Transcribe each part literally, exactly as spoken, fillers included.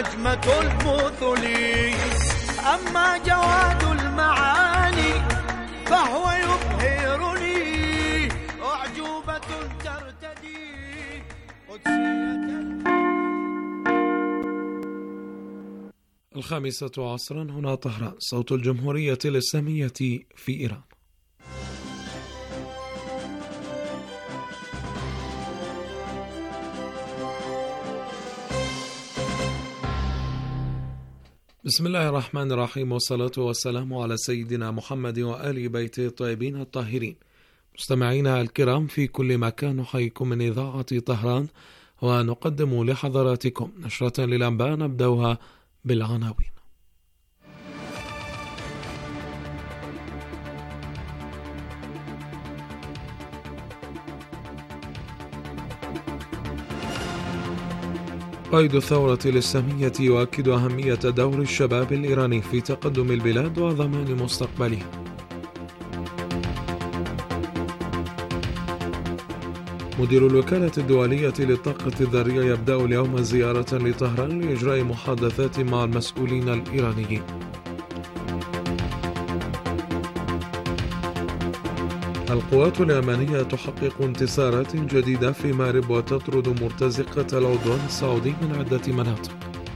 نجمة المثل. أما جواد المعاني فهو يبهرني، أعجوبة ترتدي قدسية. الخامسة عصرا، هنا طهران، صوت الجمهورية الإسلامية في إيران. بسم الله الرحمن الرحيم، والصلاة والسلام على سيدنا محمد وآل بيته الطيبين الطاهرين. مستمعينا الكرام في كل مكان، نحييكم من إذاعة طهران ونقدم لحضراتكم نشرة للأنباء نبدأها بالعناوين. قائد الثورة الإسلامية يؤكد أهمية دور الشباب الإيراني في تقدم البلاد وضمان مستقبلها. مدير الوكالة الدولية للطاقة الذرية يبدأ اليوم زيارة لطهران لإجراء محادثات مع المسؤولين الإيرانيين. القوات اليمنية تحقق انتصارات جديدة في مارب وتطرد مرتزقة العدوان السعودي من عدة مناطق.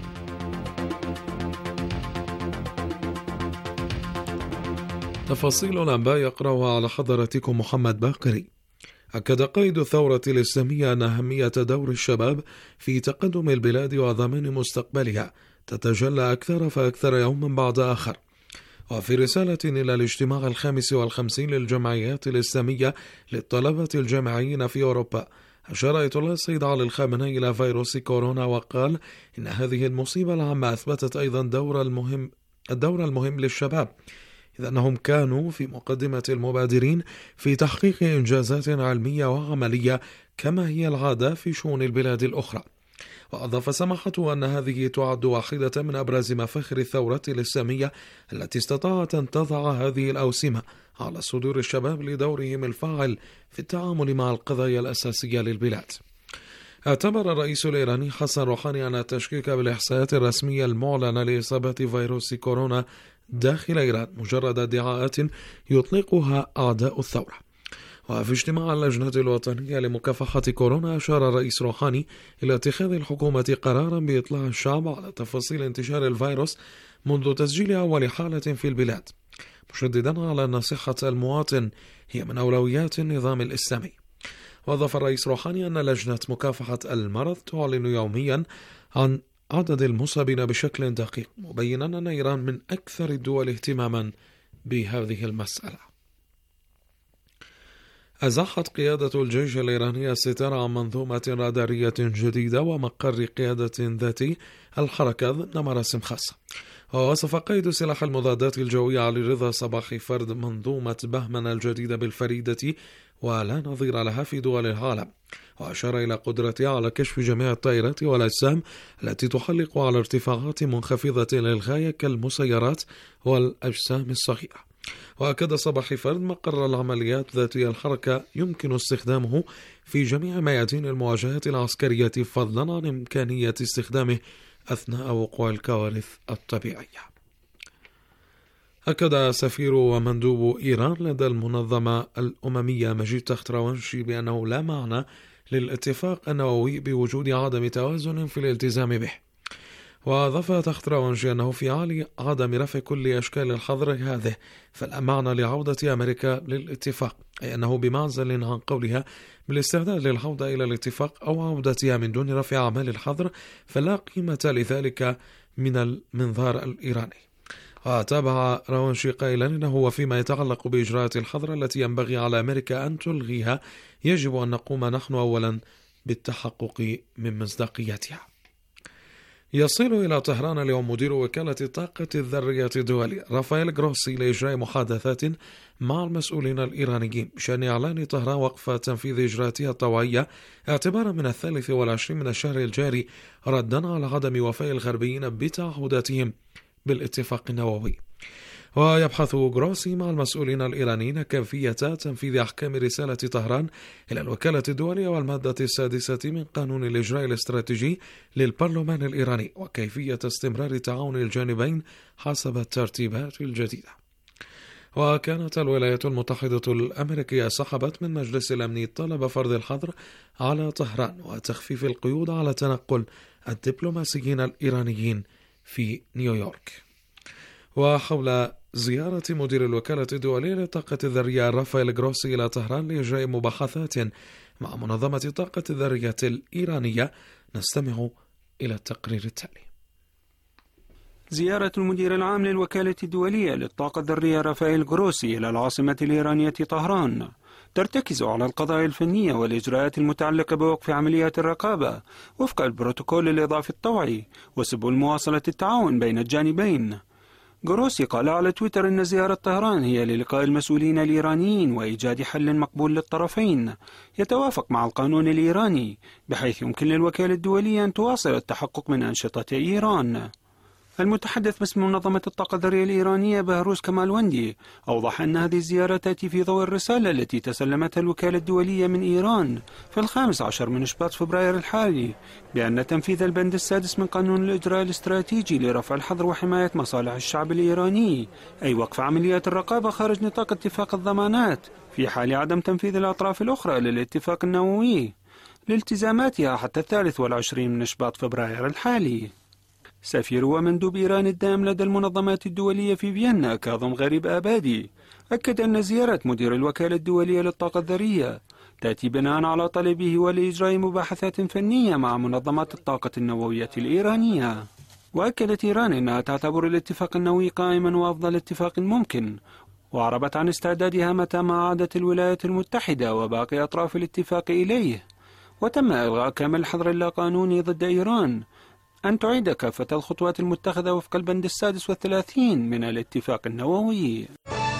تفاصيل الأنباء يقرأها على حضراتكم محمد باقري. أكد قائد الثورة الإسلامية أن أهمية دور الشباب في تقدم البلاد وضمان مستقبلها تتجلى أكثر فأكثر يوما بعد آخر. وفي رسالة إلى الاجتماع الخامس والخمسين للجمعيات الإسلامية للطلبة الجامعيين في أوروبا، أشار آية الله السيد علي الخامنئي إلى فيروس كورونا وقال إن هذه المصيبة العامة أثبتت أيضا دور المهم الدور المهم للشباب، إذ أنهم كانوا في مقدمة المبادرين في تحقيق إنجازات علمية وعملية كما هي العادة في شؤون البلاد الأخرى. وأضاف سماحته أن هذه تعد واحدة من أبرز مفاخر الثورة الإسلامية التي استطاعت أن تضع هذه الأوسمة على صدور الشباب لدورهم الفاعل في التعامل مع القضايا الأساسية للبلاد. اعتبر الرئيس الإيراني حسن روحاني أن التشكيك بالإحصائيات الرسمية المعلنة لإصابة فيروس كورونا داخل إيران مجرد ادعاءات يطلقها أعداء الثورة. وفي اجتماع اللجنة الوطنية لمكافحة كورونا، أشار الرئيس روحاني إلى اتخاذ الحكومة قرارا بإطلاع الشعب على تفاصيل انتشار الفيروس منذ تسجيل أول حالة في البلاد، مشددا على أن صحة المواطن هي من أولويات النظام الإسلامي. وأضاف الرئيس روحاني أن لجنة مكافحة المرض تعلن يوميا عن عدد المصابين بشكل دقيق، مبينا أن إيران من أكثر الدول اهتماما بهذه المسألة. أزاحت قيادة الجيش الإيراني الستار عن منظومة رادارية جديدة ومقر قيادة ذاتي الحركة ضمن مراسم خاصة. ووصف قائد سلاح المضادات الجوية علي رضا صباحي فرد منظومة بهمن الجديدة بالفريدة ولا نظير لها في دول العالم، وأشار إلى قدرتها على كشف جميع الطائرات والأجسام التي تحلق على ارتفاعات منخفضة للغاية كالمسيرات والأجسام الصغيرة. وأكد صباحي فرد مقر العمليات ذاتي الحركة يمكن استخدامه في جميع ميادين المواجهات العسكرية، فضلا عن إمكانية استخدامه أثناء وقوع الكوارث الطبيعية. أكد سفير ومندوب إيران لدى المنظمة الأممية مجيد تختروانشي بأنه لا معنى للاتفاق النووي بوجود عدم توازن في الالتزام به. وأضاف تختروانشي أنه في حال عدم رفع كل أشكال الحظر هذه فلا معنى لعودة أمريكا للاتفاق، أي أنه بمعزل عن قولها بالاستعداد للعودة إلى الاتفاق أو عودتها من دون رفع أعمال الحظر فلا قيمة لذلك من المنظار الإيراني. وتابع روانشي قائلا إنه وفيما يتعلق بإجراءات الحظر التي ينبغي على أمريكا أن تلغيها يجب أن نقوم نحن أولا بالتحقق من مصداقيتها. يصل إلى طهران اليوم مدير وكالة الطاقة الذرية الدولية رافائيل جروسي لإجراء محادثات مع المسؤولين الإيرانيين بشأن إعلان طهران وقف تنفيذ إجراءاتها الطوعية اعتبارا من الثالث والعشرين من الشهر الجاري، ردا على عدم وفاء الغربيين بتعهداتهم بالاتفاق النووي. ويبحث جروسي مع المسؤولين الإيرانيين كيفية تنفيذ أحكام رسالة طهران إلى الوكالة الدولية والمادة السادسة من قانون الإجراء الاستراتيجي للبرلمان الإيراني وكيفية استمرار تعاون الجانبين حسب الترتيبات الجديدة. وكانت الولايات المتحدة الأمريكية سحبت من مجلس الأمن طلب فرض الحظر على طهران وتخفيف القيود على تنقل الدبلوماسيين الإيرانيين في نيويورك. وحول زيارة مدير الوكالة الدولية للطاقة الذرية رافائيل جروسي إلى طهران لإجراء مباحثات مع منظمة الطاقة الذرية الإيرانية، نستمع إلى التقرير التالي. زيارة المدير العام للوكالة الدولية للطاقة الذرية رافائيل جروسي إلى العاصمة الإيرانية طهران ترتكز على القضايا الفنية والإجراءات المتعلقة بوقف عمليات الرقابة وفق البروتوكول الإضافي الطوعي وسبل مواصلة التعاون بين الجانبين. جروسي قال على تويتر أن زيارة طهران هي للقاء المسؤولين الإيرانيين وإيجاد حل مقبول للطرفين يتوافق مع القانون الإيراني بحيث يمكن للوكالة الدولية أن تواصل التحقق من أنشطة إيران. المتحدث باسم منظمة الطاقة الذرية الإيرانية بهروز كمالوندي أوضح أن هذه الزيارة تأتي في ضوء الرسالة التي تسلمتها الوكالة الدولية من إيران في الخامس عشر من شباط فبراير الحالي بأن تنفيذ البند السادس من قانون الإجراء الاستراتيجي لرفع الحظر وحماية مصالح الشعب الإيراني، أي وقف عمليات الرقابة خارج نطاق اتفاق الضمانات في حال عدم تنفيذ الأطراف الأخرى للاتفاق النووي لالتزاماتها حتى الثالث والعشرين من شباط فبراير الحالي. سفير ومندوب إيران الدائم لدى المنظمات الدولية في فيينا كاظم غريب آبادي أكد أن زيارة مدير الوكالة الدولية للطاقة الذرية تأتي بناء على طلبه ولإجراء مباحثات فنية مع منظمات الطاقة النووية الإيرانية. وأكدت إيران أنها تعتبر الاتفاق النووي قائما وأفضل اتفاق ممكن، وأعربت عن استعدادها متى ما عادت الولايات المتحدة وباقي أطراف الاتفاق إليه وتم إلغاء كامل الحظر اللاقانوني ضد إيران أن تعيد كافة الخطوات المتخذة وفق البند السادس والثلاثين من الاتفاق النووي.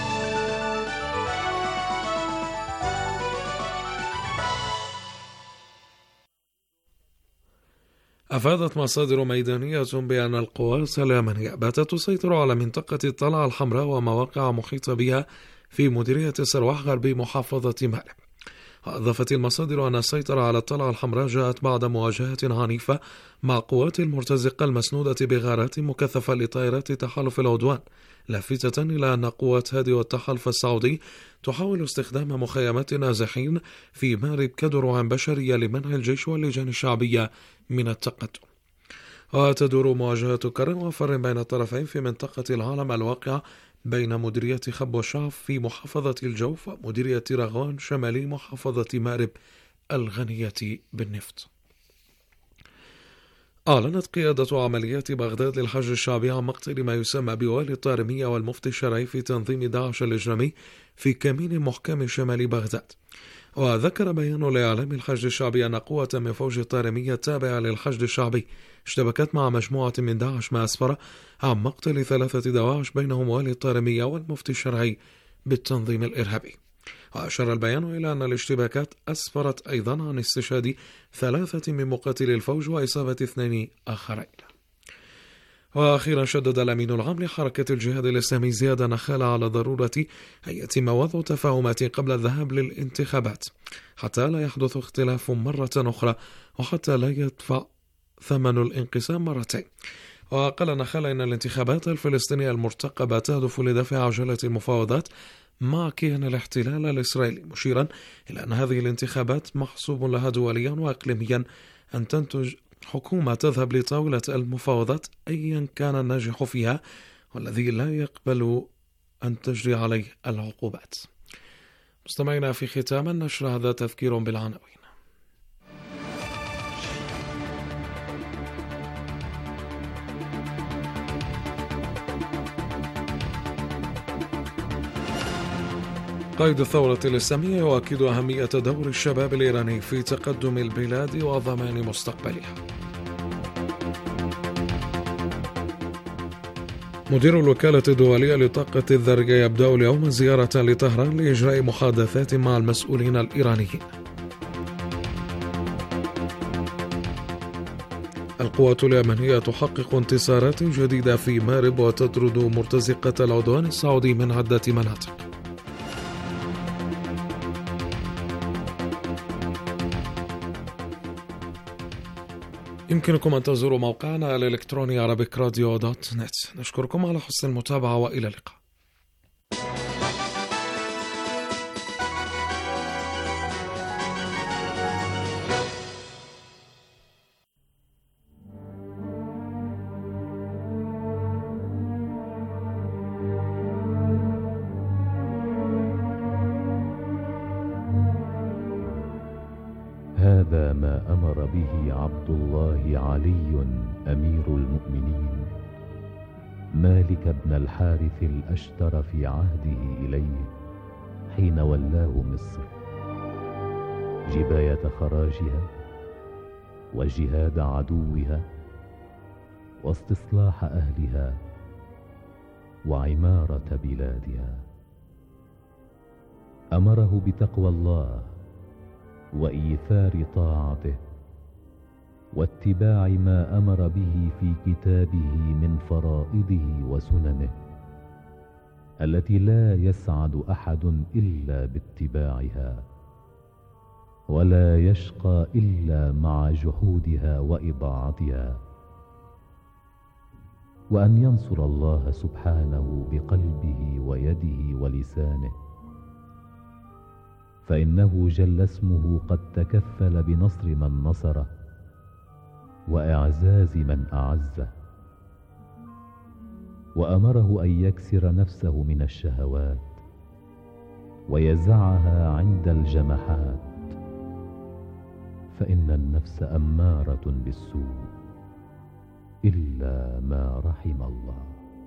أفادت مصادر ميدانية بأن القوات اليمنية باتت تسيطر على منطقة الطلعة الحمراء ومواقع محيطة بها في مديرية سروح غربي محافظة مأرب. أضافت المصادر أن السيطرة على الطلعة الحمراء جاءت بعد مواجهة عنيفة مع قوات المرتزقة المسنودة بغارات مكثفة لطائرات تحالف العدوان، لافتة إلى أن قوات هادي والتحالف السعودي تحاول استخدام مخيمات النازحين في مأرب كدروع بشرية لمنع الجيش واللجان الشعبية من التقدم. وتدور مواجهة كر وفر بين الطرفين في منطقة العالم الواقعة بين مديرية خب والشعف في محافظة الجوف ومديرية رغوان شمالي محافظة مأرب الغنية بالنفط. أعلنت قيادة عمليات بغداد للحشد الشعبي عن مقتل ما يسمى بوالي الطارمية والمفتي الشرعي في تنظيم داعش الإجرامي في كمين محكم شمال بغداد. وذكر بيان لإعلام الحشد الشعبي أن قوة من فوج الطارمية التابعة للحشد الشعبي اشتبكت مع مجموعة من داعش ما أسفر عن مقتل ثلاثة دواعش بينهم والي الطارمية والمفتي الشرعي بالتنظيم الإرهابي. وأشار البيان إلى أن الاشتباكات أسفرت أيضا عن استشهاد ثلاثة من مقاتلي الفوج وإصابة اثنين آخرين. وأخيرا شدد الأمين العام لحركة الجهاد الإسلامي زياد نخالة على ضرورة أن يتم وضع تفاهمات قبل الذهاب للانتخابات حتى لا يحدث اختلاف مرة أخرى وحتى لا يدفع ثمن الانقسام مرتين. وقال نخالة إن الانتخابات الفلسطينية المرتقبة تهدف لدفع عجلة المفاوضات مع كيان الاحتلال الإسرائيلي، مشيرا إلى أن هذه الانتخابات محسوب لها دوليا وإقليميا أن تنتج حكومة تذهب لطاولة المفاوضات أيا كان الناجح فيها والذي لا يقبل أن تجري عليه العقوبات. مستمعينا، في ختام النشر هذا تذكير بالعناوين. قائد الثورة الإسلامية يؤكد أهمية دور الشباب الإيراني في تقدم البلاد وضمان مستقبلها. مدير الوكالة الدولية للطاقة الذرية يبدأ اليوم زيارة لطهران لإجراء محادثات مع المسؤولين الإيرانيين. القوات اليمنية تحقق انتصارات جديدة في مارب وتطرد مرتزقة العدوان السعودي من عدة مناطق. يمكنكم أن تزوروا موقعنا الإلكتروني عربيك راديو دوت نت. نشكركم على حسن المتابعة وإلى اللقاء. هذا ما أمر به عبد الله علي أمير المؤمنين مالك بن الحارث الأشتر في عهده إليه حين ولاه مصر، جباية خراجها وجهاد عدوها واستصلاح أهلها وعمارة بلادها. أمره بتقوى الله وإيثار طاعته واتباع ما أمر به في كتابه من فرائضه وسننه التي لا يسعد أحد إلا باتباعها ولا يشقى إلا مع جحودها وإضاعتها، وأن ينصر الله سبحانه بقلبه ويده ولسانه، فإنه جل اسمه قد تكفل بنصر من نصره وإعزاز من أعزه. وأمره أن يكسر نفسه من الشهوات ويزعها عند الجمحات، فإن النفس أمارة بالسوء إلا ما رحم الله.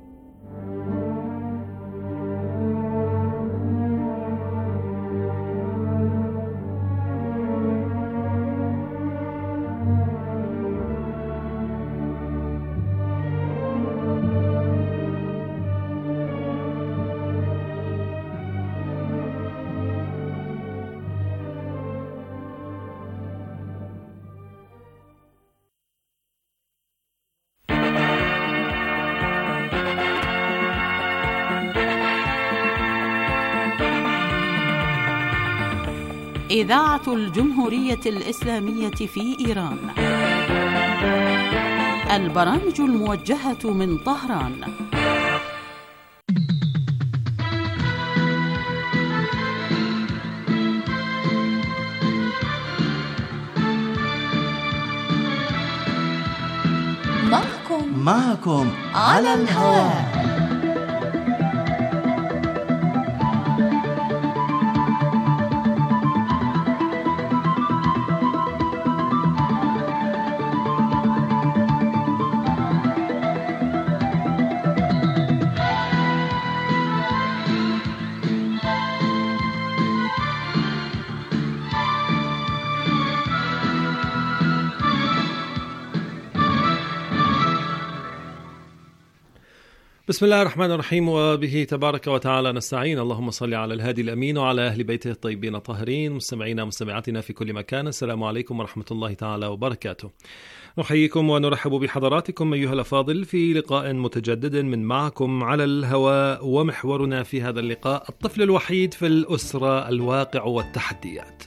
إذاعة الجمهورية الإسلامية في إيران. البرامج الموجهة من طهران. معكم معكم على الهواء. بسم الله الرحمن الرحيم، وبه تبارك وتعالى نستعين. اللهم صل على الهادي الأمين وعلى أهل بيته الطيبين الطاهرين. مستمعينا ومستمعاتنا في كل مكان، السلام عليكم ورحمة الله تعالى وبركاته. نحييكم ونرحب بحضراتكم أيها الأفاضل في لقاء متجدد من معكم على الهواء، ومحورنا في هذا اللقاء الطفل الوحيد في الأسرة، الواقع والتحديات.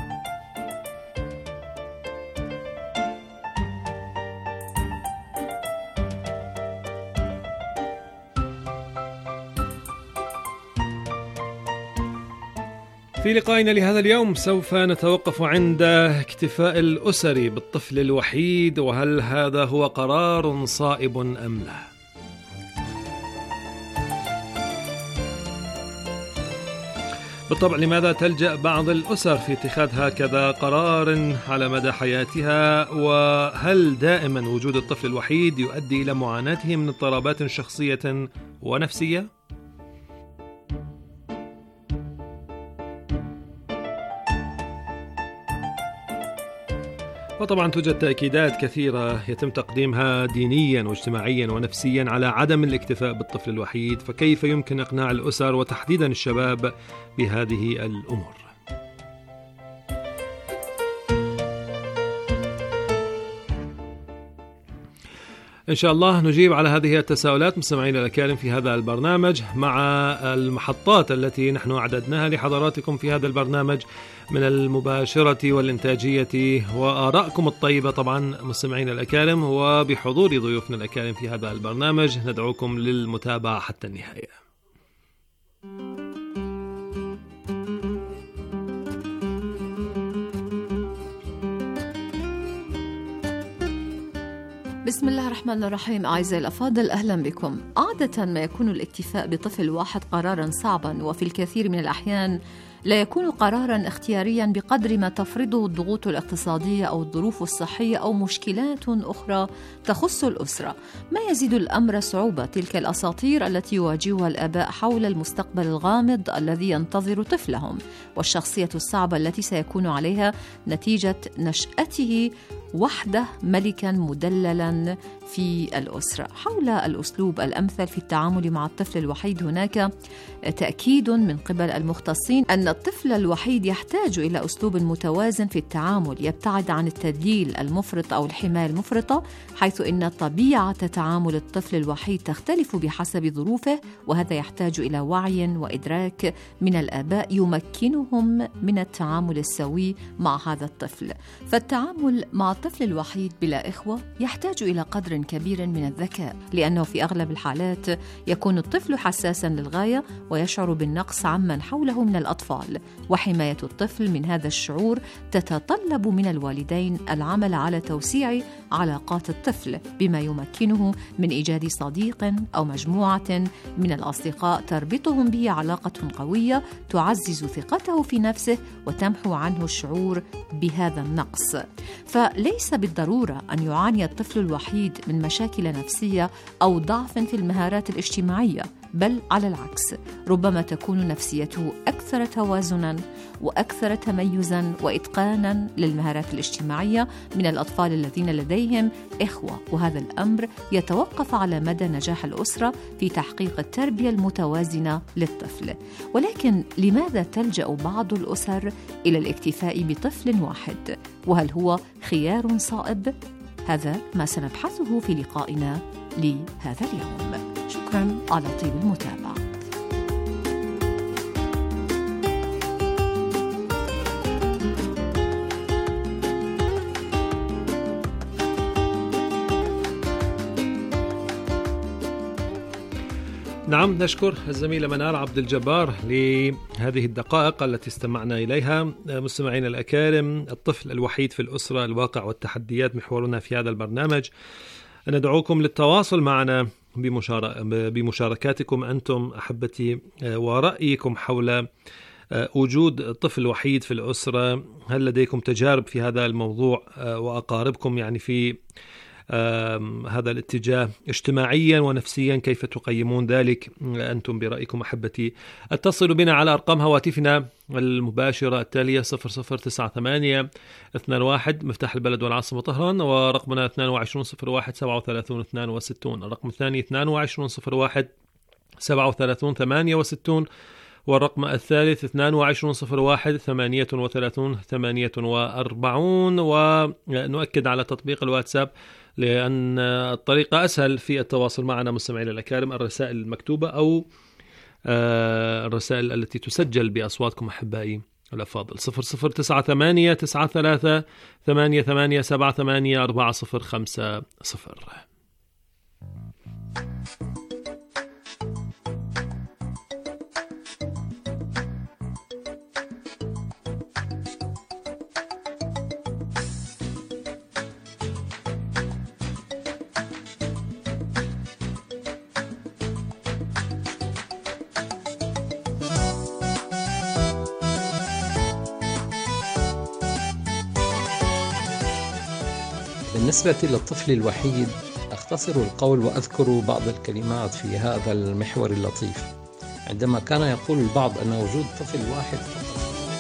في لقائنا لهذا اليوم سوف نتوقف عند اكتفاء الأسري بالطفل الوحيد، وهل هذا هو قرار صائب أم لا؟ بالطبع لماذا تلجأ بعض الأسر في اتخاذ هكذا قرار على مدى حياتها؟ وهل دائما وجود الطفل الوحيد يؤدي إلى معاناته من اضطرابات شخصية ونفسية؟ وطبعا توجد تأكيدات كثيرة يتم تقديمها دينيا واجتماعيا ونفسيا على عدم الاكتفاء بالطفل الوحيد، فكيف يمكن إقناع الأسر وتحديدا الشباب بهذه الأمور؟ إن شاء الله نجيب على هذه التساؤلات مستمعينا الأكارم في هذا البرنامج مع المحطات التي نحن أعددناها لحضراتكم في هذا البرنامج من المباشرة والإنتاجية وآرائكم الطيبة طبعا مستمعينا الأكارم، وبحضور ضيوفنا الأكارم في هذا البرنامج ندعوكم للمتابعة حتى النهاية. بسم الله الرحمن الرحيم. أعزائي الأفاضل، أهلا بكم. عادة ما يكون الاكتفاء بطفل واحد قرارا صعبا، وفي الكثير من الأحيان لا يكون قرارا اختياريا بقدر ما تفرضه الضغوط الاقتصادية أو الظروف الصحية أو مشكلات أخرى تخص الأسرة، ما يزيد الأمر صعوبة تلك الأساطير التي يواجهها الآباء حول المستقبل الغامض الذي ينتظر طفلهم، والشخصية الصعبة التي سيكون عليها نتيجة نشأته وحده ملكا مدللا في الأسرة. حول الأسلوب الأمثل في التعامل مع الطفل الوحيد هناك تأكيد من قبل المختصين أن الطفل الوحيد يحتاج إلى أسلوب متوازن في التعامل يبتعد عن التدليل المفرط أو الحماية المفرطة، حيث إن طبيعة تعامل الطفل الوحيد تختلف بحسب ظروفه، وهذا يحتاج إلى وعي وإدراك من الآباء يمكنهم من التعامل السوي مع هذا الطفل. فالتعامل مع الطفل الوحيد بلا إخوة يحتاج إلى قدر كبير من الذكاء، لأنه في أغلب الحالات يكون الطفل حساسا للغاية ويشعر بالنقص عمن حوله من الأطفال، وحماية الطفل من هذا الشعور تتطلب من الوالدين العمل على توسيع علاقات الطفل بما يمكنه من إيجاد صديق أو مجموعة من الأصدقاء تربطهم به علاقة قوية تعزز ثقته في نفسه وتمحو عنه الشعور بهذا النقص. فليس بالضرورة أن يعاني الطفل الوحيد من مشاكل نفسية أو ضعف في المهارات الاجتماعية، بل على العكس، ربما تكون نفسيته أكثر توازناً وأكثر تميزاً وإتقاناً للمهارات الاجتماعية من الأطفال الذين لديهم إخوة، وهذا الأمر يتوقف على مدى نجاح الأسرة في تحقيق التربية المتوازنة للطفل. ولكن لماذا تلجأ بعض الأسر إلى الاكتفاء بطفل واحد؟ وهل هو خيار صائب؟ هذا ما سنبحثه في لقائنا لهذا اليوم. شكراً على طيب المتابعة. نعم، نشكر الزميلة منال عبد الجبار لهذه الدقائق التي استمعنا إليها. مستمعين الأكارم، الطفل الوحيد في الأسرة، الواقع والتحديات، محورنا في هذا البرنامج. ندعوكم للتواصل معنا بمشاركاتكم أنتم أحبتي ورأيكم حول وجود طفل وحيد في الأسرة. هل لديكم تجارب في هذا الموضوع وأقاربكم يعني في هذا الاتجاه اجتماعيا ونفسيا؟ كيف تقيمون ذلك أنتم برأيكم أحبتي؟ اتصلوا بنا على أرقام هواتفنا المباشرة التالية صفر صفر تسعة ثمانية اثنان واحد مفتاح البلد والعاصمة طهران، ورقمنا اثنان وعشرين صفر واحد سبعة وثلاثين اثنان وستين، الرقم الثاني اثنان وعشرين صفر واحد سبعة وثلاثين ثمانية وستين، والرقم الثالث اثنان وعشرين صفر واحد ثمانية وثلاثين ثمانية وأربعين. ونؤكد على تطبيق الواتساب لأن الطريقة أسهل في التواصل معنا مستمعين الأكارم، الرسائل المكتوبة أو الرسائل التي تسجل بأصواتكم أحبائي الأفاضل. صفر صفر تسعة ثمانية تسعة ثلاثة ثمانية ثمانية سبعة ثمانية أربعة صفر خمسة صفر. بالنسبة للطفل الوحيد أختصر القول وأذكر بعض الكلمات في هذا المحور اللطيف، عندما كان يقول البعض أن وجود طفل واحد فقط.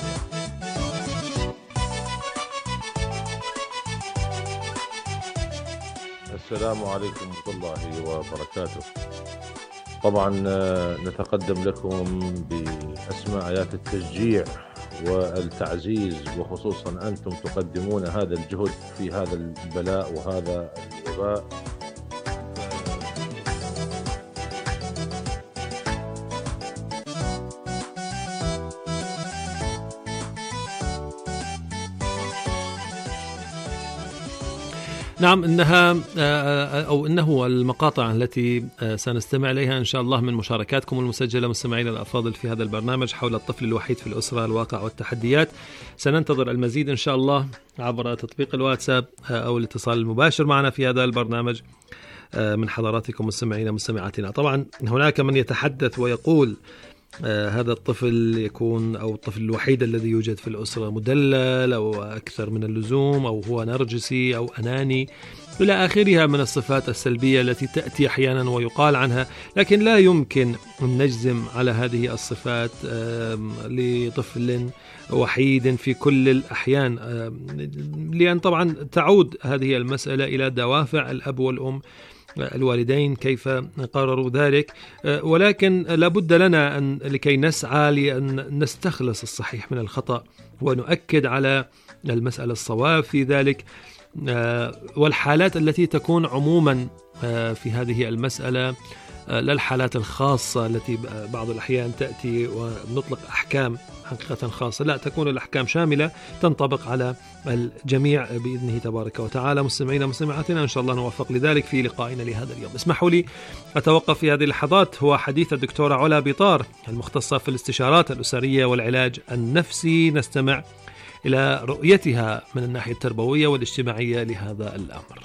السلام عليكم ورحمة الله وبركاته. طبعا نتقدم لكم بأسماء آيات التشجيع والتعزيز، وخصوصا أنتم تقدمون هذا الجهد في هذا البلاء وهذا الوباء نعم، إنها أو إنه المقاطع التي سنستمع إليها إن شاء الله من مشاركاتكم المسجلة مستمعينا الأفاضل في هذا البرنامج حول الطفل الوحيد في الأسرة، الواقع والتحديات. سننتظر المزيد إن شاء الله عبر تطبيق الواتساب أو الاتصال المباشر معنا في هذا البرنامج من حضراتكم مستمعينا مستمعاتنا. طبعا هناك من يتحدث ويقول آه هذا الطفل يكون أو الطفل الوحيد الذي يوجد في الأسرة مدلل أو أكثر من اللزوم أو هو نرجسي أو أناني إلى آخرها من الصفات السلبية التي تأتي أحيانا ويقال عنها، لكن لا يمكن أن نجزم على هذه الصفات آه لطفل وحيد في كل الأحيان، آه لأن طبعا تعود هذه المسألة إلى دوافع الأب والأم الوالدين كيف قرروا ذلك، ولكن لابد لنا أن لكي نسعى لأن نستخلص الصحيح من الخطأ ونؤكد على المسألة الصواب في ذلك، والحالات التي تكون عموما في هذه المسألة لا الحالات الخاصة التي بعض الأحيان تأتي ونطلق أحكام حقيقة خاصة، لا، تكون الأحكام شاملة تنطبق على الجميع بإذنه تبارك وتعالى. مستمعينا مستمعاتنا إن شاء الله نوفق لذلك في لقائنا لهذا اليوم. اسمحوا لي أتوقف في هذه اللحظات، هو حديث الدكتورة علا بيطار المختصة في الاستشارات الأسرية والعلاج النفسي، نستمع إلى رؤيتها من الناحية التربوية والاجتماعية لهذا الأمر.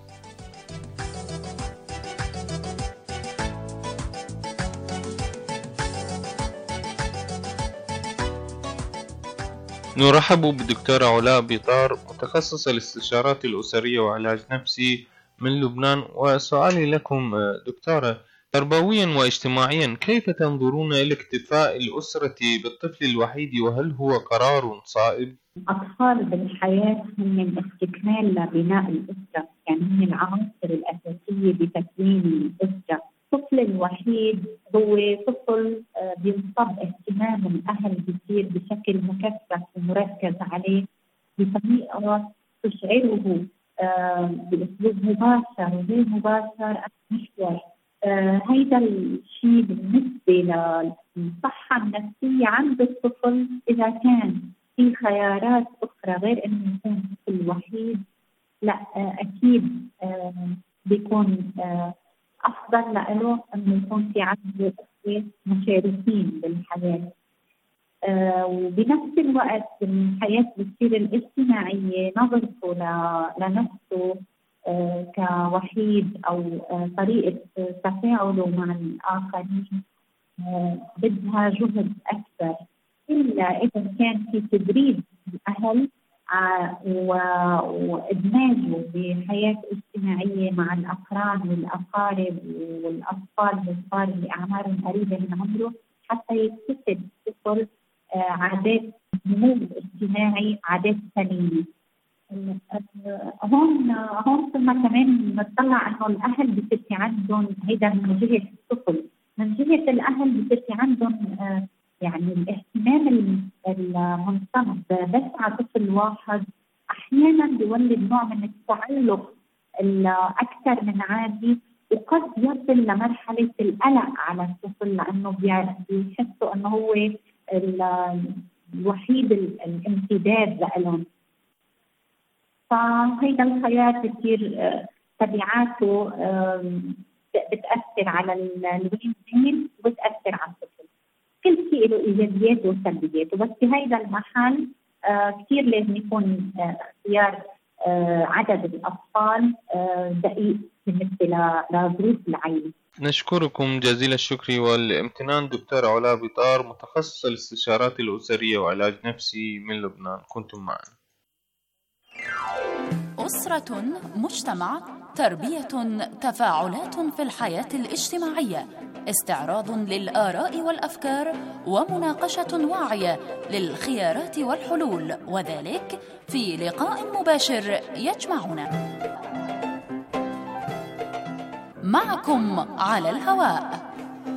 نرحب بالدكتورة علا بيطار متخصصة الاستشارات الأسرية وعلاج نفسي من لبنان، وسؤالي لكم دكتورة، تربويا واجتماعيا كيف تنظرون إلى اكتفاء الأسرة بالطفل الوحيد، وهل هو قرار صائب؟ الأطفال بالحياة هم استكمال لبناء الأسرة، يعني هم العناصر الأساسية بتكوين الأسرة. الطفل الوحيد هو طفل بينصب اهتمام الأهل بيصير بشكل مكثف ومركز عليه بطريقة تشعره بأسلوب مباشر وغير مباشر محور. هيدا الشيء بالنسبة للصحة النفسية عند الطفل، إذا كان في خيارات أخرى غير إنه يكون طفل وحيد، لا أكيد بيكون أفضل له أنه يكون في عنده أخوة مشاركين بالحياة. آه وبنفس الوقت الحياة بتصير الاجتماعية نظرته لنفسه آه كوحيد أو آه طريقة تفاعله مع الآخرين آه بدها جهد أكثر، إلا إذا كان في تدريب الأهل وإدماجه بحياة اجتماعية مع الأقران والأقارب والأطفال والصغار اللي أعمارهم قريبة من عمره، حتى يكتسب الطفل عادات نمو اجتماعي، عادات سليمة. هون هون ثم كمان نطلع إنه الأهل بتصير عندهم، هيدا من جهة الطفل، من جهة الأهل بتصير عندهم يعني الاهتمام المنصب بس على طفل واحد أحيانا بيولد نوع من التعلق الأكثر من عادي، وقد يصل لمرحلة القلق على الطفل لأنه بيحسوا أنه هو الوحيد الامتداد لهم. فهيدا الخيار كثير تبعاته بتأثر على الوالدين وبتأثر على الطفل. كل شيء له إيجابياته وسلبياته، بس في هذا المحل آه كثير لازم يكون آه اختيار آه عدد الأطفال آه دقيق بالنسبة لظروف العائلة. نشكركم جزيل الشكر والامتنان دكتورة علا بيطار متخصصة الاستشارات الأسرية وعلاج نفسي من لبنان، كنتم معنا. أسرة، مجتمع، تربية، تفاعلات في الحياة الاجتماعية، استعراض للآراء والأفكار ومناقشة واعية للخيارات والحلول، وذلك في لقاء مباشر يجمعنا. معكم على الهواء.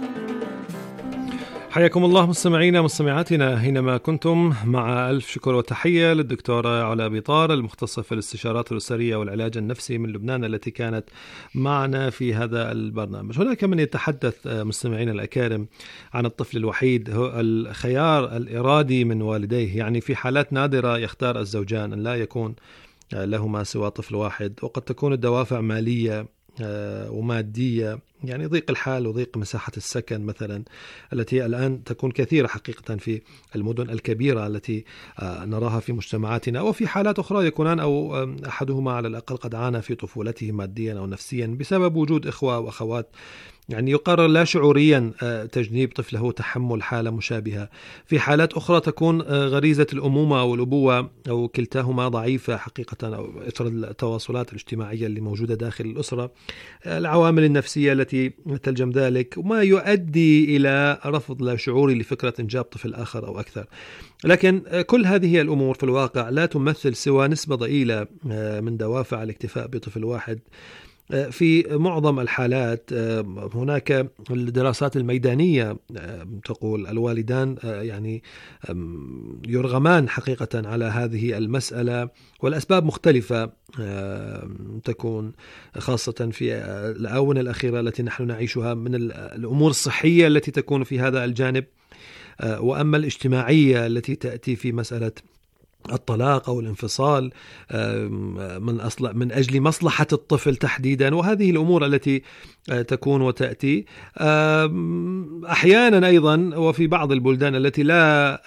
حياكم الله مستمعينا مستمعاتنا حينما كنتم، مع ألف شكر وتحية للدكتورة علا بيطار المختصة في الاستشارات الأسرية والعلاج النفسي من لبنان التي كانت معنا في هذا البرنامج. هناك من يتحدث مستمعينا الأكارم عن الطفل الوحيد، هو الخيار الإرادي من والديه، يعني في حالات نادرة يختار الزوجان أن لا يكون لهما سوى طفل واحد، وقد تكون الدوافع مالية ومادية، يعني ضيق الحال وضيق مساحة السكن مثلا، التي الآن تكون كثيرة حقيقة في المدن الكبيرة التي نراها في مجتمعاتنا، وفي حالات أخرى يكونان أو أحدهما على الأقل قد عانى في طفولته ماديا أو نفسيا بسبب وجود إخوة وأخوات، يعني يقرر لا شعوريا تجنيب طفله تحمل حالة مشابهة. في حالات أخرى تكون غريزة الأمومة أو الأبوة أو كلتاهما ضعيفة حقيقة، أو إثر التواصلات الاجتماعية اللي موجودة داخل الأسرة، العوامل النفسية التي تلجم ذلك، وما يؤدي إلى رفض لا شعوري لفكرة إنجاب طفل آخر أو أكثر. لكن كل هذه الأمور في الواقع لا تمثل سوى نسبة ضئيلة من دوافع الاكتفاء بطفل واحد. في معظم الحالات هناك الدراسات الميدانية تقول الوالدان يعني يرغمان حقيقة على هذه المسألة، والأسباب مختلفة تكون خاصة في الآونة الأخيرة التي نحن نعيشها، من الأمور الصحية التي تكون في هذا الجانب، وأما الاجتماعية التي تأتي في مسألة الطلاق أو الانفصال من أصل من أجل مصلحة الطفل تحديدا، وهذه الأمور التي تكون وتأتي أحيانا أيضا، وفي بعض البلدان التي لا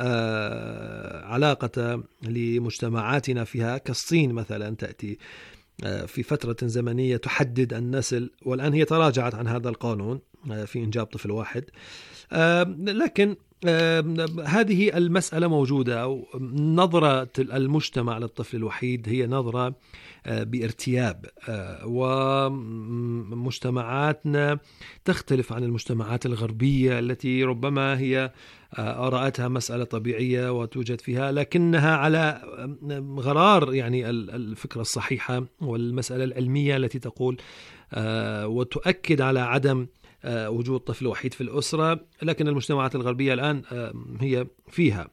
علاقة لمجتمعاتنا فيها كالصين مثلا، تأتي في فترة زمنية تحدد النسل، والآن هي تراجعت عن هذا القانون في إنجاب طفل واحد، لكن هذه المسألة موجودة، أو نظرة المجتمع للطفل الوحيد هي نظرة بارتياب، ومجتمعاتنا تختلف عن المجتمعات الغربية التي ربما هي رأتها مسألة طبيعية وتوجد فيها، لكنها على غرار يعني الفكرة الصحيحة والمسألة العلمية التي تقول وتؤكد على عدم وجود طفل وحيد في الأسرة. لكن المجتمعات الغربية الآن هي فيها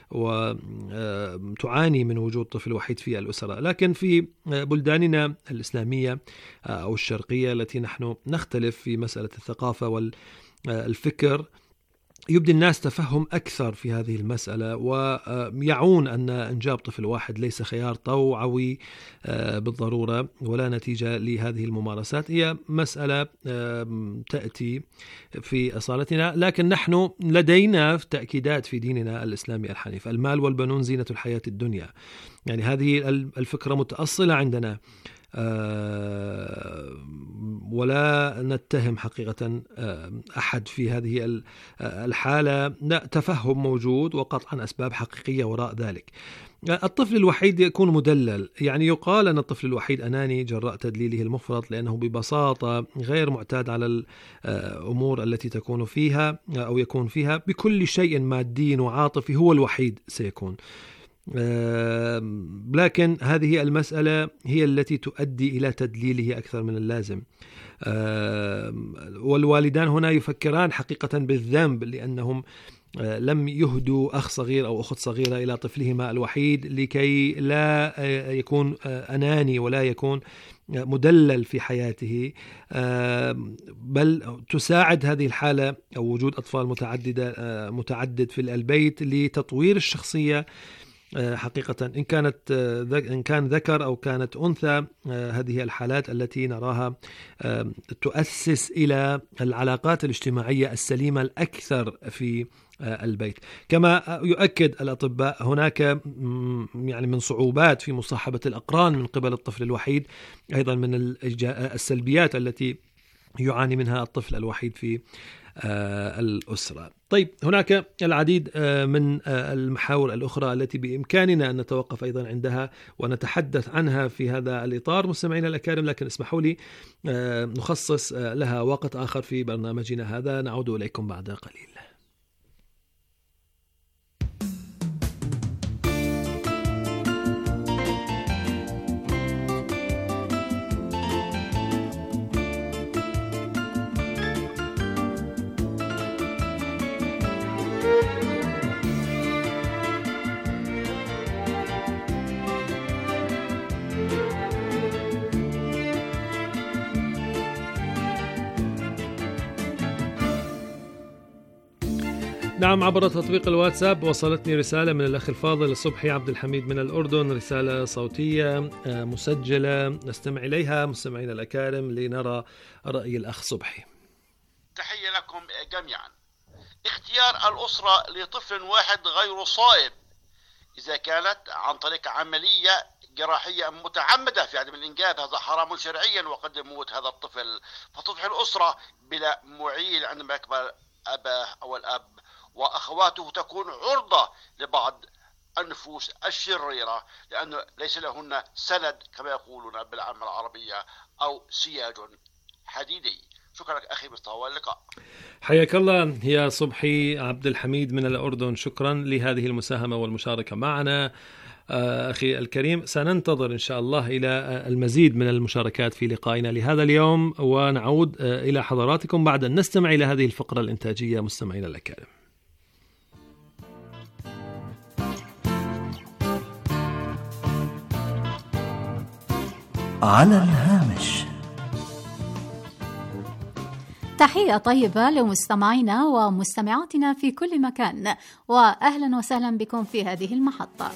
وتعاني من وجود طفل وحيد في الأسرة، لكن في بلداننا الإسلامية أو الشرقية التي نحن نختلف في مسألة الثقافة والفكر، يبدي الناس تفهم أكثر في هذه المسألة، ويعون أن إنجاب طفل واحد ليس خيار طوعوي بالضرورة ولا نتيجة لهذه الممارسات، هي مسألة تأتي في أصالتنا، لكن نحن لدينا تأكيدات في ديننا الإسلامي الحنيف: المال والبنون زينة الحياة الدنيا. يعني هذه الفكرة متأصلة عندنا، ولا نتهم حقيقة أحد في هذه الحالة، لا، تفهم موجود وقطعا أسباب حقيقية وراء ذلك. الطفل الوحيد يكون مدلل، يعني يقال أن الطفل الوحيد أناني جراء تدليله المفرط، لأنه ببساطة غير معتاد على الأمور التي تكون فيها أو يكون فيها، بكل شيء مادي وعاطفي هو الوحيد سيكون. لكن هذه المسألة هي التي تؤدي إلى تدليله أكثر من اللازم، والوالدان هنا يفكران حقيقة بالذنب لأنهم لم يهدوا أخ صغير أو أخت صغيرة إلى طفلهما الوحيد لكي لا يكون أناني ولا يكون مدلل في حياته، بل تساعد هذه الحالة أو وجود أطفال متعددة متعدد في البيت لتطوير الشخصية حقيقة، إن كانت إن كان ذكر أو كانت أنثى. هذه الحالات التي نراها تؤسس إلى العلاقات الاجتماعية السليمة الأكثر في البيت. كما يؤكد الأطباء هناك يعني من صعوبات في مصاحبة الأقران من قبل الطفل الوحيد، أيضا من السلبيات التي يعاني منها الطفل الوحيد في الأسرة. طيب، هناك العديد من المحاور الأخرى التي بإمكاننا أن نتوقف أيضا عندها ونتحدث عنها في هذا الإطار مستمعينا الأكارم، لكن اسمحوا لي نخصص لها وقت آخر في برنامجنا هذا. نعود إليكم بعد قليل. نعم، عبر تطبيق الواتساب وصلتني رسالة من الأخ الفاضل صبحي عبد الحميد من الأردن، رسالة صوتية مسجلة نستمع إليها مستمعين الأكارم لنرى رأي الأخ صبحي. تحية لكم جميعا. اختيار الأسرة لطفل واحد غير صائب إذا كانت عن طريق عملية جراحية متعمدة في عدم الإنجاب هذا حرام شرعيا وقد يموت هذا الطفل، فتصبح الأسرة بلا معيل عندما يكبر أباه أو الأب وأخواته تكون عرضة لبعض النفوس الشريرة لأنه ليس لهن سند كما يقولون بالعامة العربية أو سياج حديدي. شكرا لك أخي مصطفى، واللقاء. حياك الله يا صبحي عبد الحميد من الأردن، شكرا لهذه المساهمة والمشاركة معنا أخي الكريم. سننتظر إن شاء الله إلى المزيد من المشاركات في لقائنا لهذا اليوم، ونعود إلى حضراتكم بعد أن نستمع إلى هذه الفقرة الإنتاجية مستمعينا الأكارم. على الهامش. تحية طيبة لمستمعينا ومستمعاتنا في كل مكان، وأهلا وسهلا بكم في هذه المحطة.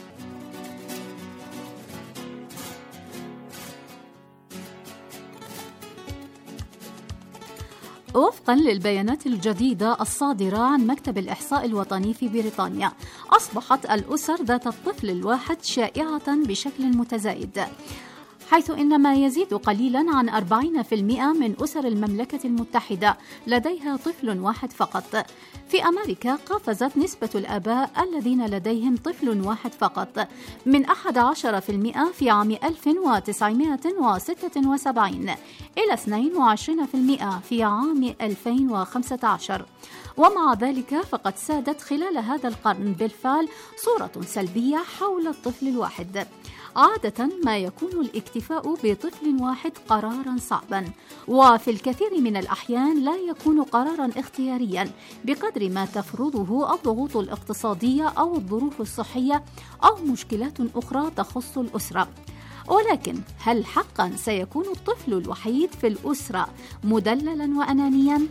وفقا للبيانات الجديدة الصادرة عن مكتب الإحصاء الوطني في بريطانيا، أصبحت الأسر ذات الطفل الواحد شائعة بشكل متزايد، حيث إن ما يزيد قليلا عن أربعين بالمئة من أسر المملكة المتحدة لديها طفل واحد فقط. في أمريكا قفزت نسبة الآباء الذين لديهم طفل واحد فقط من أحد عشر بالمئة في عام ألف وتسعمائة وستة وسبعين إلى اثنين وعشرين بالمئة في عام ألفين وخمسة عشر. ومع ذلك فقد سادت خلال هذا القرن بالفعل صورة سلبية حول الطفل الواحد. عادة ما يكون الاكتفاء بطفل واحد قراراً صعباً، وفي الكثير من الأحيان لا يكون قراراً اختيارياً بقدر ما تفرضه الضغوط الاقتصادية أو الظروف الصحية أو مشكلات أخرى تخص الأسرة. ولكن هل حقاً سيكون الطفل الوحيد في الأسرة مدللاً وأنانياً؟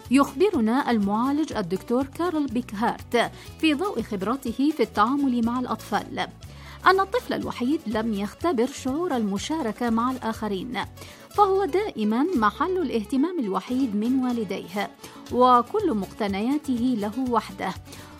يخبرنا المعالج الدكتور كارل بيكهارت في ضوء خبرته في التعامل مع الأطفال أن الطفل الوحيد لم يختبر شعور المشاركة مع الآخرين، فهو دائما محل الاهتمام الوحيد من والديه، وكل مقتنياته له وحده.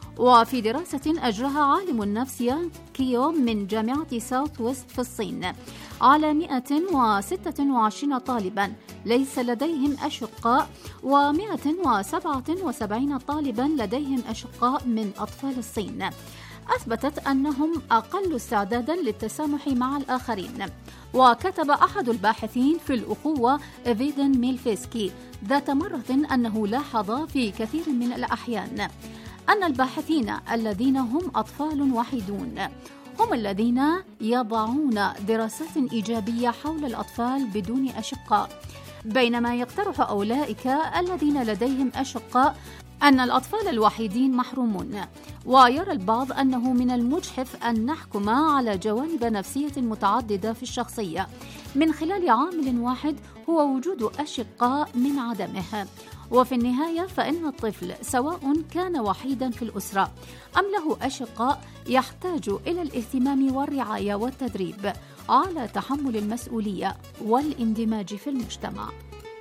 وفي دراسة أجراها عالم النفس يانغ كيو من جامعة ساوث ويست في الصين على مئة وستة وعشرين طالبا ليس لديهم أشقاء ومئة وسبعة وسبعين طالبا لديهم أشقاء من أطفال الصين، أثبتت أنهم أقل استعدادا للتسامح مع الآخرين. وكتب أحد الباحثين في الأخوة إيفيدن ميلفيسكي ذات مرة أنه لاحظ في كثير من الأحيان أن الباحثين الذين هم أطفال وحيدون هم الذين يضعون دراسات إيجابية حول الأطفال بدون أشقاء، بينما يقترح أولئك الذين لديهم أشقاء أن الأطفال الوحيدين محرومون. ويرى البعض أنه من المجحف أن نحكم على جوانب نفسية متعددة في الشخصية من خلال عامل واحد هو وجود أشقاء من عدمه. وفي النهاية فإن الطفل سواء كان وحيدا في الأسرة أم له أشقاء يحتاج إلى الاهتمام والرعاية والتدريب على تحمل المسؤولية والاندماج في المجتمع.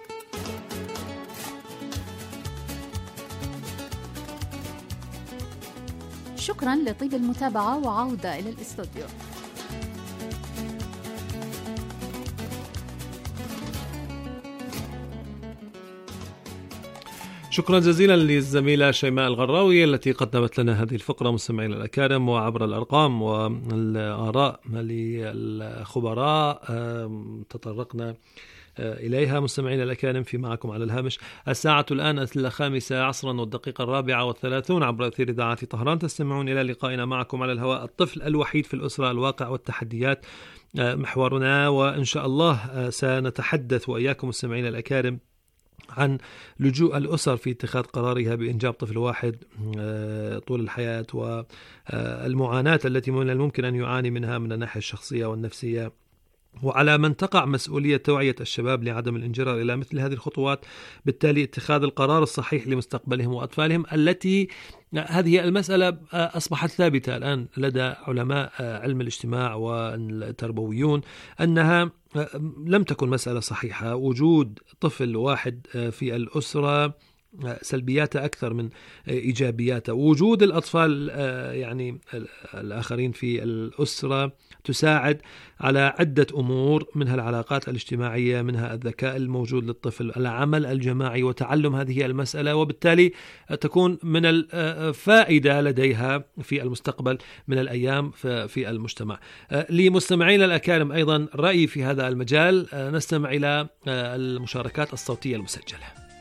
شكرا لطيب المتابعة وعودة إلى الاستوديو. شكرا جزيلا للزميلة شيماء الغراوي التي قدمت لنا هذه الفقرة مستمعين الأكارم، وعبر الأرقام والآراء للخبراء تطرقنا إليها مستمعين الأكارم في معكم على الهامش. الساعة الآن الخامسة عصرا والدقيقة الرابعة والثلاثون عبر أثير إذاعة طهران. تستمعون إلى لقائنا معكم على الهواء، الطفل الوحيد في الأسرة، الواقع والتحديات محورنا، وإن شاء الله سنتحدث وإياكم مستمعين الأكارم عن لجوء الأسر في اتخاذ قرارها بإنجاب طفل واحد طول الحياة، والمعاناة التي من الممكن أن يعاني منها من الناحية الشخصية والنفسية وعلى من تقع مسؤولية توعية الشباب لعدم الانجرار إلى مثل هذه الخطوات، بالتالي اتخاذ القرار الصحيح لمستقبلهم وأطفالهم، التي هذه المسألة أصبحت ثابتة الآن لدى علماء علم الاجتماع والتربويون أنها لم تكن مسألة صحيحة. وجود طفل واحد في الأسرة سلبياته أكثر من إيجابياته. وجود الأطفال يعني الآخرين في الأسرة تساعد على عدة أمور، منها العلاقات الاجتماعية، منها الذكاء الموجود للطفل، العمل الجماعي وتعلم هذه المسألة، وبالتالي تكون من الفائدة لديها في المستقبل من الأيام في المجتمع. لمستمعين الأكارم أيضا رأي في هذا المجال، نستمع إلى المشاركات الصوتية المسجلة.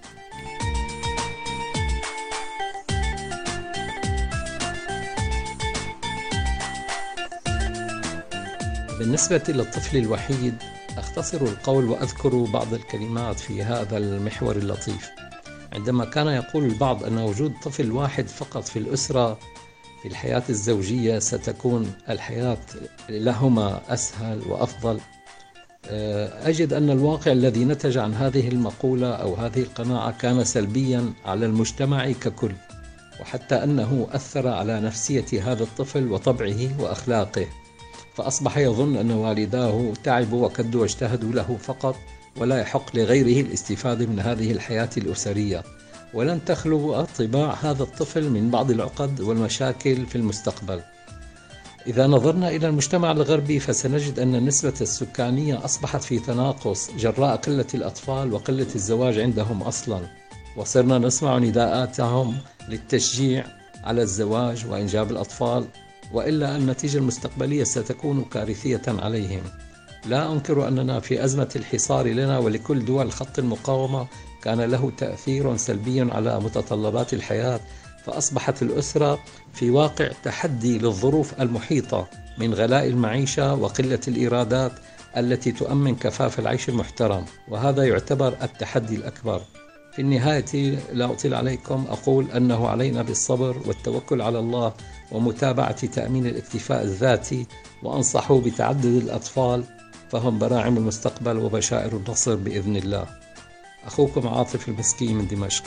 بالنسبة للطفل الوحيد أختصر القول وأذكر بعض الكلمات في هذا المحور اللطيف. عندما كان يقول البعض أن وجود طفل واحد فقط في الأسرة في الحياة الزوجية ستكون الحياة لهما أسهل وأفضل، أجد أن الواقع الذي نتج عن هذه المقولة أو هذه القناعة كان سلبيا على المجتمع ككل، وحتى أنه أثر على نفسية هذا الطفل وطبعه وأخلاقه، فأصبح يظن أن والداه تعبوا وكدوا واجتهدوا له فقط، ولا يحق لغيره الاستفادة من هذه الحياة الأسرية. ولن تخلو طباع هذا الطفل من بعض العقد والمشاكل في المستقبل. إذا نظرنا إلى المجتمع الغربي فسنجد أن النسبة السكانية أصبحت في تناقص جراء قلة الأطفال وقلة الزواج عندهم أصلا، وصرنا نسمع نداءاتهم للتشجيع على الزواج وإنجاب الأطفال، وإلا النتيجة المستقبلية ستكون كارثية عليهم. لا أنكر أننا في أزمة الحصار لنا ولكل دول خط المقاومة كان له تأثير سلبي على متطلبات الحياة، فأصبحت الأسرة في واقع تحدي للظروف المحيطة من غلاء المعيشة وقلة الإيرادات التي تؤمن كفاف العيش المحترم، وهذا يعتبر التحدي الأكبر. في النهاية لا أطيل عليكم، أقول أنه علينا بالصبر والتوكل على الله ومتابعة تأمين الاكتفاء الذاتي، وأنصحوا بتعدد الأطفال فهم براعم المستقبل وبشائر النصر بإذن الله. أخوكم عاطف المسكي من دمشق.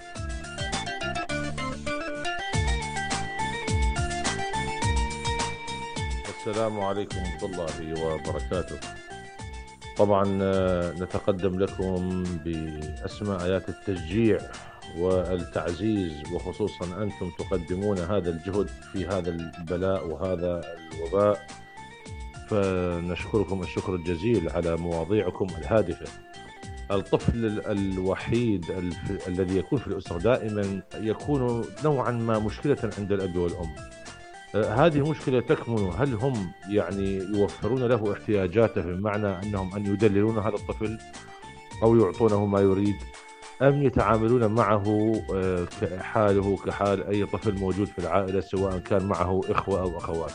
السلام عليكم ورحمة الله وبركاته. طبعا نتقدم لكم بأسماء آيات التشجيع والتعزيز، وخصوصا أنتم تقدمون هذا الجهد في هذا البلاء وهذا الوباء، فنشكركم الشكر الجزيل على مواضيعكم الهادفة. الطفل الوحيد الف... الذي يكون في الأسرة دائما يكون نوعا ما مشكلة عند الأب والأم. هذه المشكلة تكمن هل هم يعني يوفرون له احتياجاته، بمعنى أنهم أن يدللون هذا الطفل أو يعطونه ما يريد، أم يتعاملون معه كحاله كحال أي طفل موجود في العائلة سواء كان معه إخوة أو أخوات.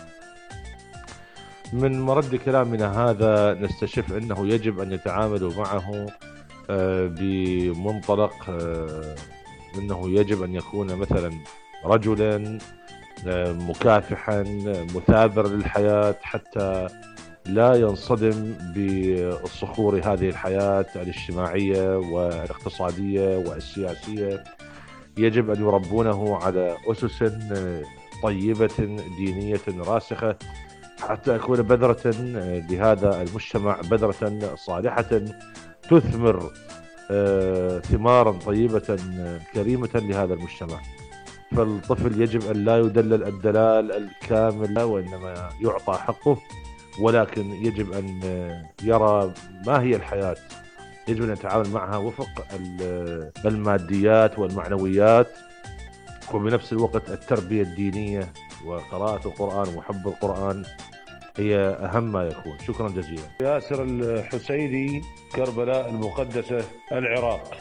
من مرد كلامنا هذا نستشف أنه يجب أن يتعاملوا معه بمنطلق أنه يجب أن يكون مثلا رجلا مكافحا مثابر للحياة، حتى لا ينصدم بالصخور هذه الحياة الاجتماعية والاقتصادية والسياسية. يجب أن يربونه على أسس طيبة دينية راسخة حتى أكون بذرة لهذا المجتمع، بذرة صالحة تثمر ثمارا طيبة كريمة لهذا المجتمع. فالطفل يجب أن لا يدلل الدلال الكامل وإنما يعطى حقه، ولكن يجب أن يرى ما هي الحياة، يجب أن يتعامل معها وفق الماديات والمعنويات، وبنفس الوقت التربية الدينية وقراءة القرآن وحب القرآن هي أهم ما يكون. شكرا جزيلا. ياسر الحسيني، كربلاء المقدسة، العراق.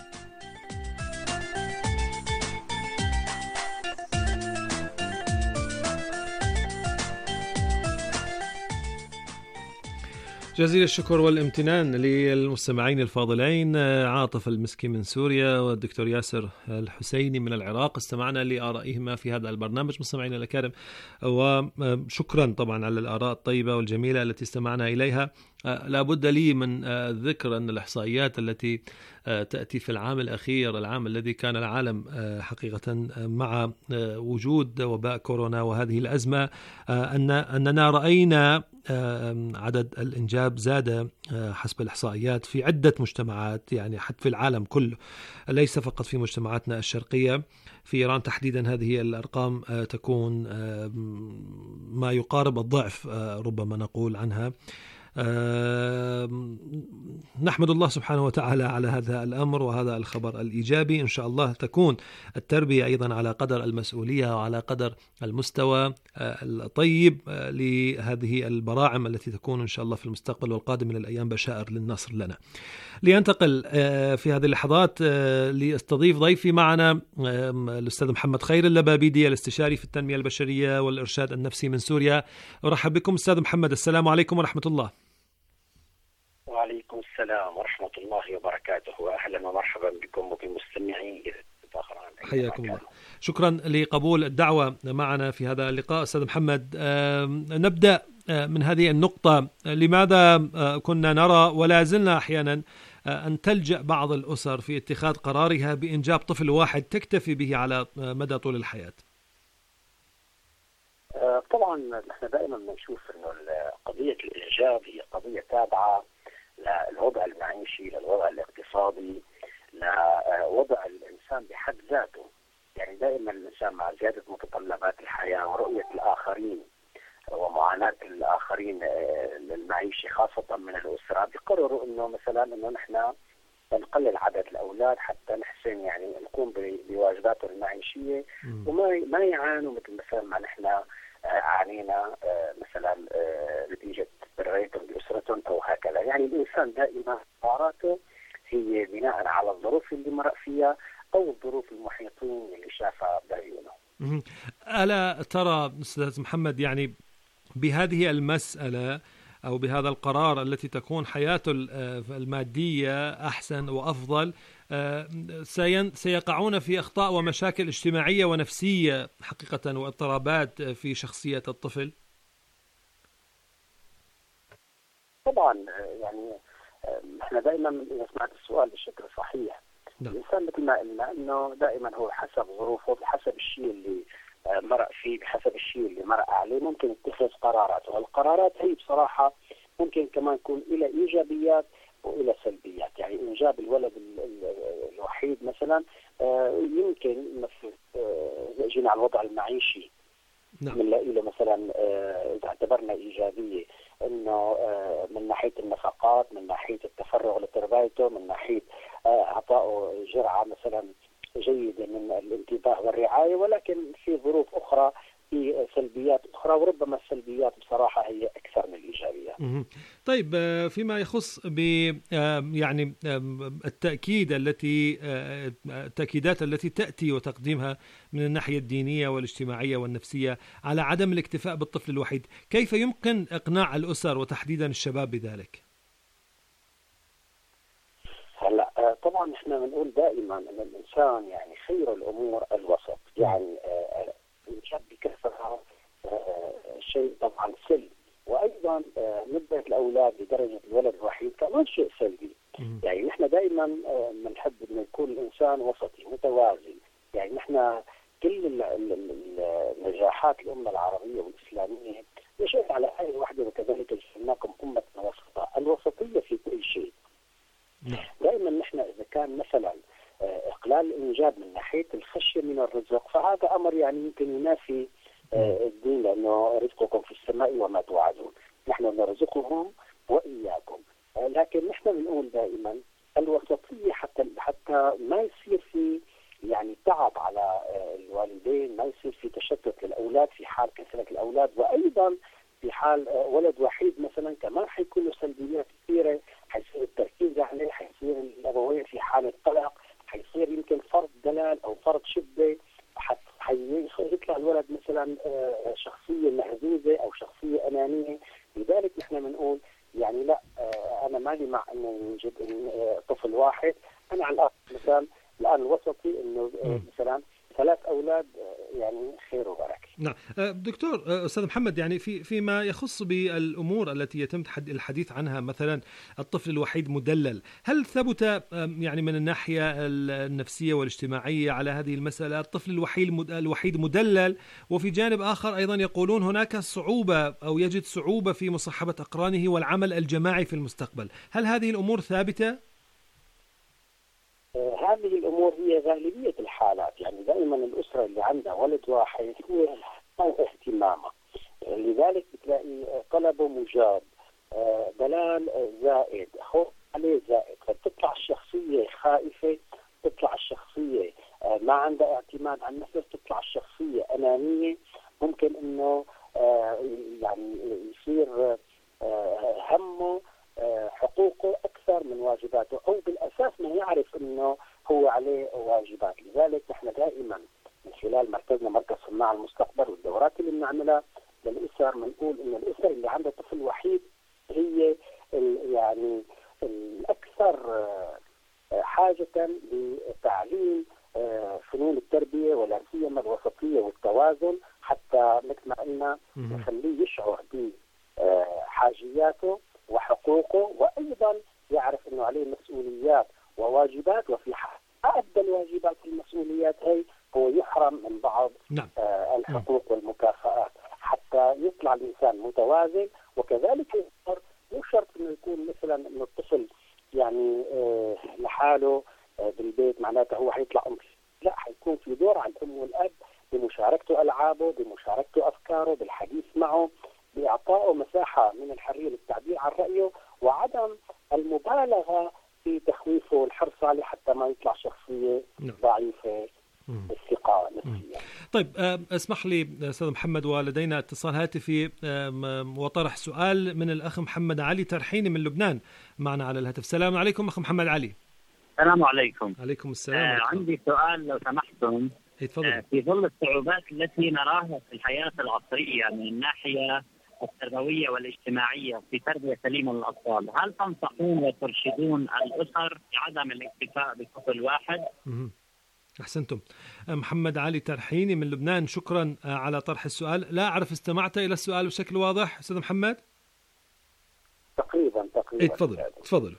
جزيل الشكر والامتنان للمستمعين الفاضلين عاطف المسكي من سوريا والدكتور ياسر الحسيني من العراق. استمعنا لآرائهما في هذا البرنامج مستمعين الأكارم، وشكرا طبعا على الآراء الطيبة والجميلة التي استمعنا إليها. لابد لي من ذكر أن الإحصائيات التي تأتي في العام الأخير، العام الذي كان العالم حقيقة مع وجود وباء كورونا وهذه الأزمة، أن أننا رأينا عدد الإنجاب زاد حسب الإحصائيات في عدة مجتمعات، يعني حتى في العالم كله، ليس فقط في مجتمعاتنا الشرقية. في إيران تحديدا هذه الأرقام تكون ما يقارب الضعف ربما نقول عنها. أه نحمد الله سبحانه وتعالى على هذا الأمر وهذا الخبر الإيجابي. إن شاء الله تكون التربية أيضا على قدر المسؤولية وعلى قدر المستوى الطيب لهذه البراعم التي تكون إن شاء الله في المستقبل والقادم من الأيام بشائر للنصر لنا. لينتقل في هذه اللحظات لاستضيف ضيفي معنا الأستاذ محمد خير اللبابيدي، الاستشاري في التنمية البشرية والإرشاد النفسي من سوريا. أرحب بكم أستاذ محمد، السلام عليكم ورحمة الله. وعليكم السلام ورحمة الله وبركاته، وأهلا ومرحبا بكم وبالمستمعين. حياكم الله. شكرا لقبول الدعوة معنا في هذا اللقاء أستاذ محمد. نبدأ من هذه النقطة. لماذا كنا نرى ولا زلنا أحيانا أن تلجأ بعض الأسر في اتخاذ قرارها بإنجاب طفل واحد تكتفي به على مدى طول الحياة؟ طبعا نحن دائما بنشوف أنه قضية الإنجاب هي قضية تابعة للوضع المعيشي، للوضع الاقتصادي، لوضع الإنسان بحد ذاته. يعني دائما الإنسان مع زيادة متطلبات الحياة ورؤية الآخرين ومعاناة الآخرين المعيشي خاصة من الأسرة بيقرروا إنه مثلا إنه نحن نقلل عدد الأولاد حتى نحسن يعني نقوم بواجباتهم المعيشية وما ما يعانوا مثل مثلا ما نحن عانينا مثلا نتيجة تربيتهم بأسرتهم أو هكذا. يعني الإنسان دائما قراراته هي بناء على الظروف اللي مرق فيها أو الظروف المحيطين اللي شافها بعيونه. ألا ترى أستاذ محمد يعني بهذه المسألة أو بهذا القرار التي تكون حياته المادية أحسن وأفضل سيقعون في أخطاء ومشاكل اجتماعية ونفسية حقيقة واضطرابات في شخصية الطفل؟ طبعا يعني احنا دائما إذا سمعت السؤال بشكل صحيح لا. الإنسان مثل ما قلنا إنه دائما هو حسب ظروفه بحسب الشيء اللي مرق فيه بحسب الشيء اللي مرق عليه ممكن يتخذ قرارات، والقرارات هي بصراحة ممكن كمان يكون إلى إيجابيات وإلى سلبيات. يعني إنجاب الولد الوحيد مثلا يمكن مثلا إذا جينا على الوضع المعيشي بنلاقي له مثلا إذا اعتبرنا إيجابية إنه من ناحية النفقات، من ناحية التفرغ لتربيته، من ناحية إعطائه جرعة مثلا جيدة من الانتباه والرعاية، ولكن في ظروف أخرى في سلبيات أخرى، وربما السلبيات بصراحة هي أكثر من الإيجابيات. طيب فيما يخص ب يعني التأكيد التي التأكيدات التي تأتي وتقديمها من الناحية الدينية والاجتماعية والنفسية على عدم الاكتفاء بالطفل الوحيد، كيف يمكن إقناع الأسر وتحديدا الشباب بذلك؟ هلا طبعا احنا بنقول دائما ان الانسان يعني خير الامور الوسط. يعني الانجاب بكثرة شيء طبعا سلبي، وايضا نسبة الاولاد لدرجة الولد الوحيد كمان شيء سلبي. يعني نحن دائما بنحب انه يكون الانسان وسطي متوازن. يعني نحن كل النجاحات الامة العربية والاسلامية نشأت على آية واحدة وكذلك جعلناكم أمة وسطا. الوسطية في كل شيء. دائما نحن إذا كان مثلا إقلال الإنجاب من ناحية الخشية من الرزق فهذا أمر يعني يمكن ينافي الدين، لأنه رزقكم في السماء وما توعدون، نحن نرزقهم وإياكم. لكن نحن بنقول دائما الوسطية حتى حتى ما يصير في يعني تعب على الوالدين، ما يصير في تشتت للأولاد في حال كثرة الأولاد، وأيضا في حال ولد وحيد مثلا كمان حيكون له سلبيات كثيرة، حيصير التركيز عليه، حيصير الأبوين في حالة قلق، حيصير يمكن فرض دلال أو فرض شدة، حيطلع الولد مثلا شخصية مهزوزة أو شخصية أنانية. لذلك نحن بنقول يعني لا، أنا مالي مع إنه يوجد طفل واحد. أنا على الأقل مثلا الآن الوسطي إنه مثلا ثلاث أولاد يعني خير وبركة. نعم. دكتور أستاذ محمد، يعني في فيما يخص بالأمور التي يتم الحديث عنها، مثلا الطفل الوحيد مدلل، هل ثبت يعني من الناحية النفسية والاجتماعية على هذه المسألة الطفل الوحيد الوحيد مدلل، وفي جانب آخر أيضا يقولون هناك صعوبة أو يجد صعوبة في مصاحبة أقرانه والعمل الجماعي في المستقبل، هل هذه الأمور ثابتة؟ هذه الأمور هي غالبية الحالات، يعني دائما الأسرة اللي عندها ولد واحد هو اهتمامه، لذلك بتلاقي طلبه مجاب، دلال زائد، خوف عليه زائد، فتطلع الشخصية خائفة، تطلع الشخصية ما عندها اعتماد على النفس، تطلع الشخصية أنانية، ممكن إنه يعني يصير همه حقوقه أكثر من واجباته، أو بالأساس ما يعرف إنه هو عليه واجبات. لذلك نحن دائما من خلال مركزنا مركز صناع المستقبل والدورات اللي بنعملها للأسر بنقول إن الأسر اللي عندها طفل وحيد هي يعني الأكثر حاجة لتعليم فنون التربية ولا سيما الوسطية والتوازن، حتى مثل ما قلنا نخليه يشعر بحاجياته وحقوقه، وأيضا يعرف أنه عليه مسؤوليات وواجبات، وفي حال أدى الواجبات والمسؤوليات هي هو يحرم من بعض نعم. آه الحقوق والمكافآت، حتى يطلع الإنسان متوازن. وكذلك مو شرط أنه يكون مثلا أنه الطفل يعني آه لحاله آه بالبيت معناته هو حيطلع أم، لا، حيكون في دور على الأم والأب بمشاركته ألعابه، بمشاركته أفكاره، بالحديث معه، بإعطائه مساحة من الحرية للتعبير عن رأيه، وعدم المبالغة في تخويفه والحرص عليه حتى ما يطلع شخصية ضعيفة الثقة نفسيا. طيب اسمح لي أستاذ محمد، ولدينا اتصال هاتفي وطرح سؤال من الأخ محمد علي ترحيني من لبنان معنا على الهاتف. السلام عليكم أخ محمد علي. السلام عليكم. عليكم السلام. آه عندي سؤال لو سمحتم. آه في ظل الصعوبات التي نراها في الحياة العصرية من الناحية التربوية والاجتماعية في تربية سليمة للأطفال، هل تنصحون وترشدون الأسر بعدم الاكتفاء بطفل واحد؟ أحسنتم. محمد علي ترحيني من لبنان، شكرا على طرح السؤال. لا أعرف استمعت إلى السؤال بشكل واضح أستاذ محمد؟ تقريبا تقريبا. تفضل تفضل.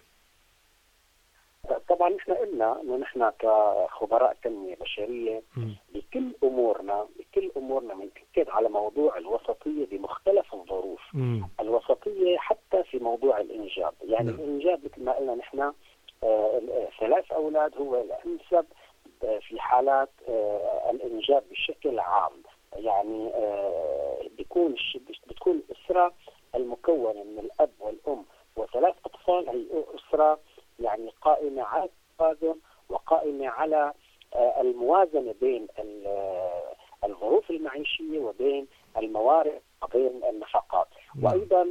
طبعا نحن قلنا انه نحن كخبراء تنميه بشريه بكل امورنا بكل امورنا بنأكد على موضوع الوسطيه بمختلف الظروف. مم. الوسطيه حتى في موضوع الانجاب، يعني نعم. الانجاب مثل ما قلنا نحن آه ثلاث اولاد هو الانسب آه في حالات آه الانجاب بشكل عام، يعني آه بيكون بتكون الاسره المكونه من الاب والام وثلاث اطفال، هي اسره يعني قائمة على التوازن وقائمة على الموازنة بين الظروف المعيشية وبين الموارد وبين النفقات. وأيضا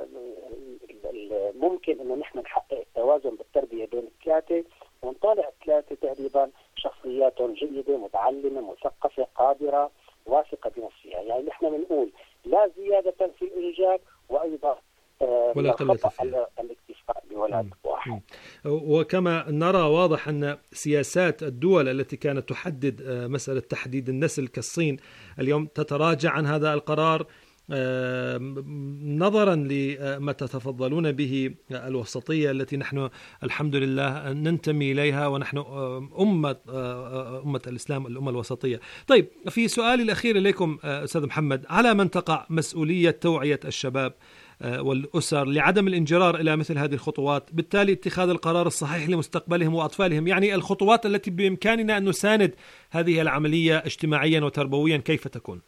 ممكن أنه نحن نحقق التوازن بالتربية بين الثلاثة، ونطالع الثلاثة تقريبا شخصيات جيدة متعلمة مثقفة قادرة واثقة بنفسها. يعني نحن بنقول لا زيادة في الإنجاب وأيضا ولا قلة فيها. الاكتفاء بولد واحد. وكما نرى واضح أن سياسات الدول التي كانت تحدد مسألة تحديد النسل كالصين اليوم تتراجع عن هذا القرار نظرا لما تتفضلون به الوسطية التي نحن الحمد لله ننتمي إليها، ونحن أمة أمة الإسلام الأمة الوسطية. طيب، في سؤالي الأخير إليكم أستاذ محمد، على من تقع مسؤولية توعية الشباب والأسر لعدم الانجرار إلى مثل هذه الخطوات، بالتالي اتخاذ القرار الصحيح لمستقبلهم وأطفالهم؟ يعني الخطوات التي بإمكاننا أن نساند هذه العملية اجتماعيا وتربويا كيف تكون؟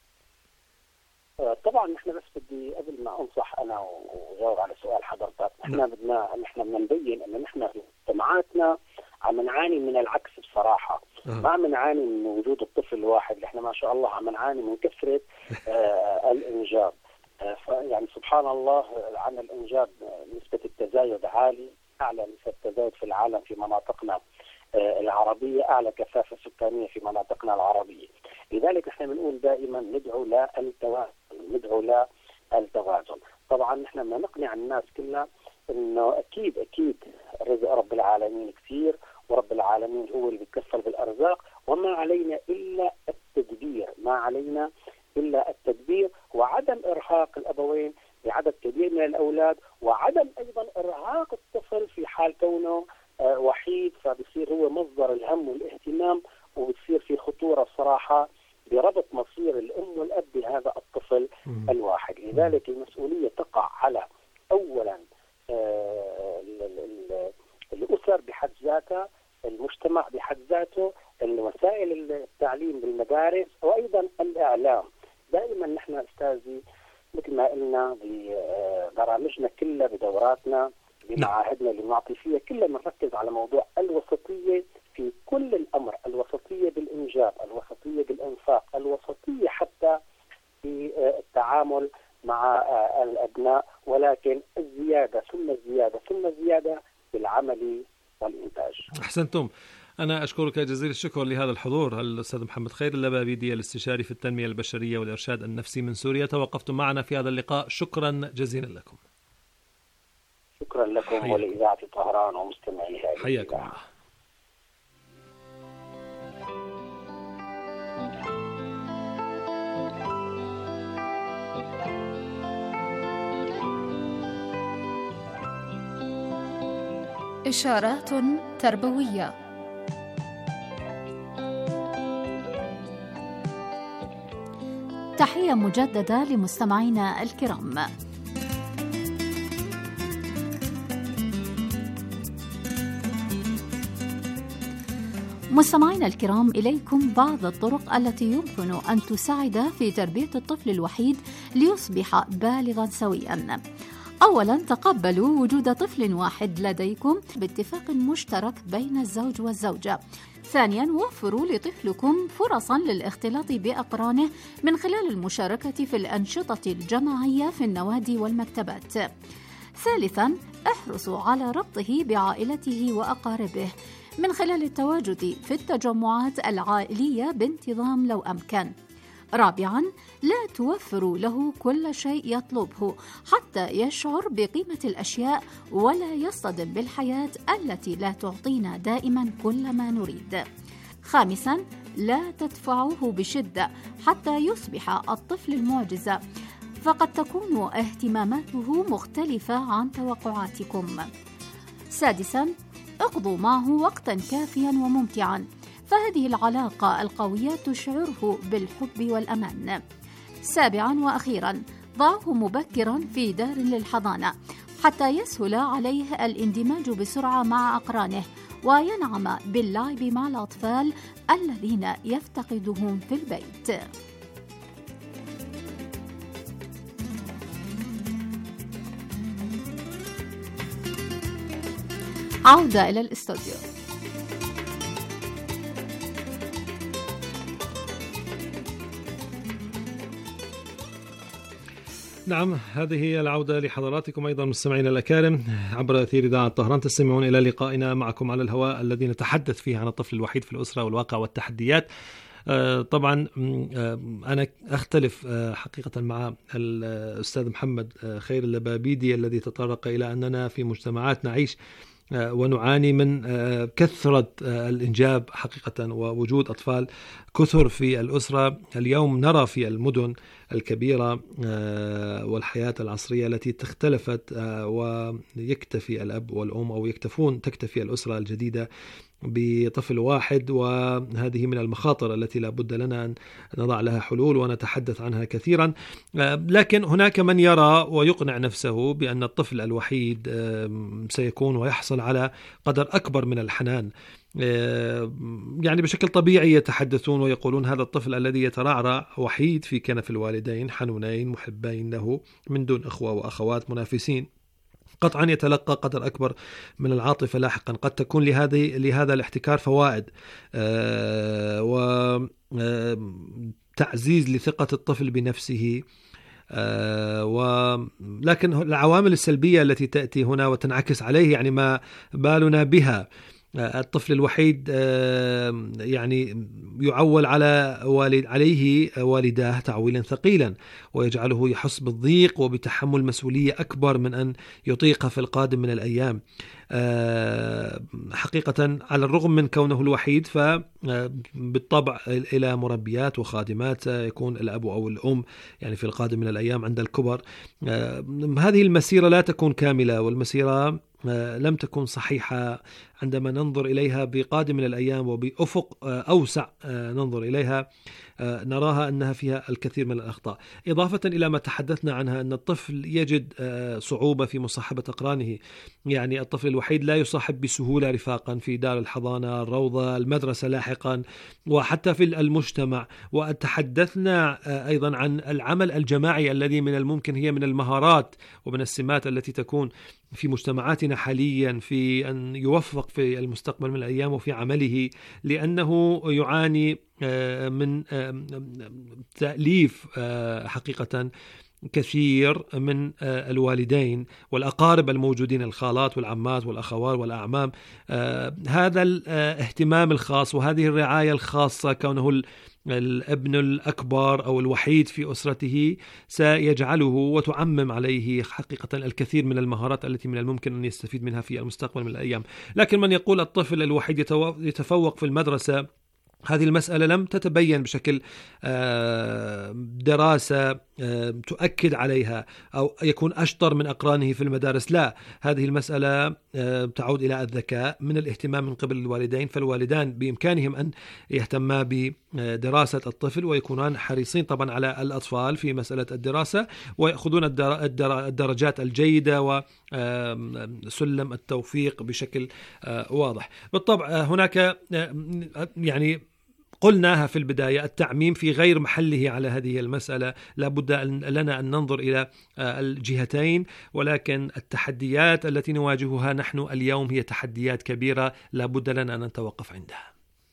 طبعا نحن بس بدي قبل ما أنصح أنا وجاوب على سؤال حضرتك، نحن بدنا نحن بدنا نبين أن نحن في مجتمعاتنا عم نعاني من العكس بصراحة. أه. ما عم نعاني من وجود الطفل الواحد، نحن ما شاء الله عم نعاني من كثرة آه الإنجاب. يعني سبحان الله عن الإنجاب نسبة التزايد عالي، أعلى نسبة التزايد في العالم في مناطقنا العربية، أعلى كثافة سكانية في مناطقنا العربية. لذلك نحن بنقول دائما ندعو للتوازن ندعو للتوازن. طبعا نحن بدنا نقنع الناس كلها إنه أكيد أكيد رزق رب العالمين كثير، ورب العالمين هو اللي بيتكفل بالأرزاق، وما علينا إلا التدبير، ما علينا إلا التدبير وعدم إرهاق الأبوين بعدد كبير من الأولاد، وعدم أيضا إرهاق الطفل في حال كونه وحيد، فبصير هو مصدر الهم والاهتمام، وبتصير في خطورة صراحة بربط مصير الأم والأب بهذا الطفل الواحد. لذلك المسؤولية تقع على أولا الأسر بحد ذاتها، المجتمع بحد ذاته، وسائل التعليم بالمدارس، وأيضا الإعلام. دائما نحن أستاذي مثل ما قلنا ببرامجنا كلها، بدوراتنا، بمعاهدنا اللي بنعطي فيها، كلها بنركز على موضوع الوسطية في كل الأمر، الوسطية بالإنجاب، الوسطية بالإنفاق، الوسطية حتى في التعامل مع الأبناء، ولكن الزيادة ثم الزيادة ثم الزيادة بالعمل والإنتاج. أحسنتم. أنا أشكرك جزيل الشكر لهذا الحضور الأستاذ محمد خير اللبابيدي، الاستشاري في التنمية البشرية والإرشاد النفسي من سوريا. توقفتم معنا في هذا اللقاء، شكرا جزيلا لكم. شكرا لكم ولإذاعة طهران ومستمعيها. حياكم الله. إشارات تربوية. تحية مجددة لمستمعينا الكرام. مستمعينا الكرام، إليكم بعض الطرق التي يمكن أن تساعد في تربية الطفل الوحيد ليصبح بالغا سويا. أولا، تقبلوا وجود طفل واحد لديكم باتفاق مشترك بين الزوج والزوجة. ثانيا، وفروا لطفلكم فرصا للاختلاط بأقرانه من خلال المشاركة في الأنشطة الجماعية في النوادي والمكتبات. ثالثا، احرصوا على ربطه بعائلته وأقاربه من خلال التواجد في التجمعات العائلية بانتظام لو أمكن. رابعاً، لا توفروا له كل شيء يطلبه حتى يشعر بقيمة الأشياء ولا يصطدم بالحياة التي لا تعطينا دائماً كل ما نريد. خامساً، لا تدفعوه بشدة حتى يصبح الطفل المعجزة، فقد تكون اهتماماته مختلفة عن توقعاتكم. سادساً، اقضوا معه وقتاً كافياً وممتعاً، فهذه العلاقة القوية تشعره بالحب والأمان. سابعاً وأخيراً، ضعه مبكراً في دار للحضانة حتى يسهل عليه الاندماج بسرعة مع أقرانه وينعم باللعب مع الأطفال الذين يفتقدهم في البيت. عودة إلى الاستوديو. نعم، هذه هي العودة لحضراتكم أيضا مستمعينا الأكارم عبر أثير إذاعة طهران. تستمعون إلى لقائنا معكم على الهواء الذي نتحدث فيه عن الطفل الوحيد في الأسرة والواقع والتحديات. طبعا أنا أختلف حقيقة مع الأستاذ محمد خير اللبابيدي الذي تطرق إلى أننا في مجتمعات نعيش ونعاني من كثرة الإنجاب حقيقة ووجود أطفال كثر في الأسرة. اليوم نرى في المدن الكبيرة والحياة العصرية التي تختلفت ويكتفي الأب والأم أو يكتفون تكتفي الأسرة الجديدة بطفل واحد، وهذه من المخاطر التي لا بد لنا أن نضع لها حلول ونتحدث عنها كثيرا. لكن هناك من يرى ويقنع نفسه بأن الطفل الوحيد سيكون ويحصل على قدر أكبر من الحنان. يعني بشكل طبيعي يتحدثون ويقولون هذا الطفل الذي يترعرع وحيد في كنف الوالدين حنونين محبين له من دون أخوة وأخوات منافسين، قطعا يتلقى قدر أكبر من العاطفة لاحقا. قد تكون لهذه لهذا الاحتكار فوائد آه وتعزيز لثقة الطفل بنفسه، آه ولكن العوامل السلبية التي تأتي هنا وتنعكس عليه يعني ما بالنا بها. الطفل الوحيد يعني يعول على والد عليه والداه تعويلا ثقيلا ويجعله يحس بالضيق وبتحمل مسؤولية أكبر من أن يطيق في القادم من الأيام. حقيقة على الرغم من كونه الوحيد فبالطبع إلى مربيات وخادمات يكون الأب أو الأم يعني في القادم من الأيام عند الكبر. هذه المسيرة لا تكون كاملة، والمسيرة لم تكن صحيحة عندما ننظر إليها بقادم من الأيام وبأفق أوسع ننظر إليها نراها أنها فيها الكثير من الأخطاء، إضافة إلى ما تحدثنا عنها أن الطفل يجد صعوبة في مصاحبة أقرانه. يعني الطفل الوحيد لا يصاحب بسهولة رفاقا في دار الحضانة، الروضة، المدرسة لاحقا، وحتى في المجتمع. وتحدثنا أيضا عن العمل الجماعي الذي من الممكن هي من المهارات ومن السمات التي تكون في مجتمعاتنا حاليا في أن يوفق في المستقبل من الأيام وفي عمله، لأنه يعاني من تأليف حقيقة كثير من الوالدين والأقارب الموجودين، الخالات والعمات والأخوات والأعمام. هذا الاهتمام الخاص وهذه الرعاية الخاصة كونه الابن الأكبر أو الوحيد في أسرته سيجعله وتعمم عليه حقيقة الكثير من المهارات التي من الممكن أن يستفيد منها في المستقبل من الأيام. لكن من يقول الطفل الوحيد يتفوق في المدرسة، هذه المسألة لم تتبين بشكل دراسة تؤكد عليها أو يكون أشطر من أقرانه في المدارس. لا، هذه المسألة تعود إلى الذكاء من الاهتمام من قبل الوالدين، فالوالدان بإمكانهم أن يهتما بدراسة الطفل ويكونان حريصين طبعا على الأطفال في مسألة الدراسة ويأخذون الدرجات الجيدة وسلم التوفيق بشكل واضح. بالطبع هناك يعني قلناها في البداية التعميم في غير محله على هذه المسألة، لابد لنا أن ننظر إلى الجهتين، ولكن التحديات التي نواجهها نحن اليوم هي تحديات كبيرة لابد لنا أن نتوقف عندها.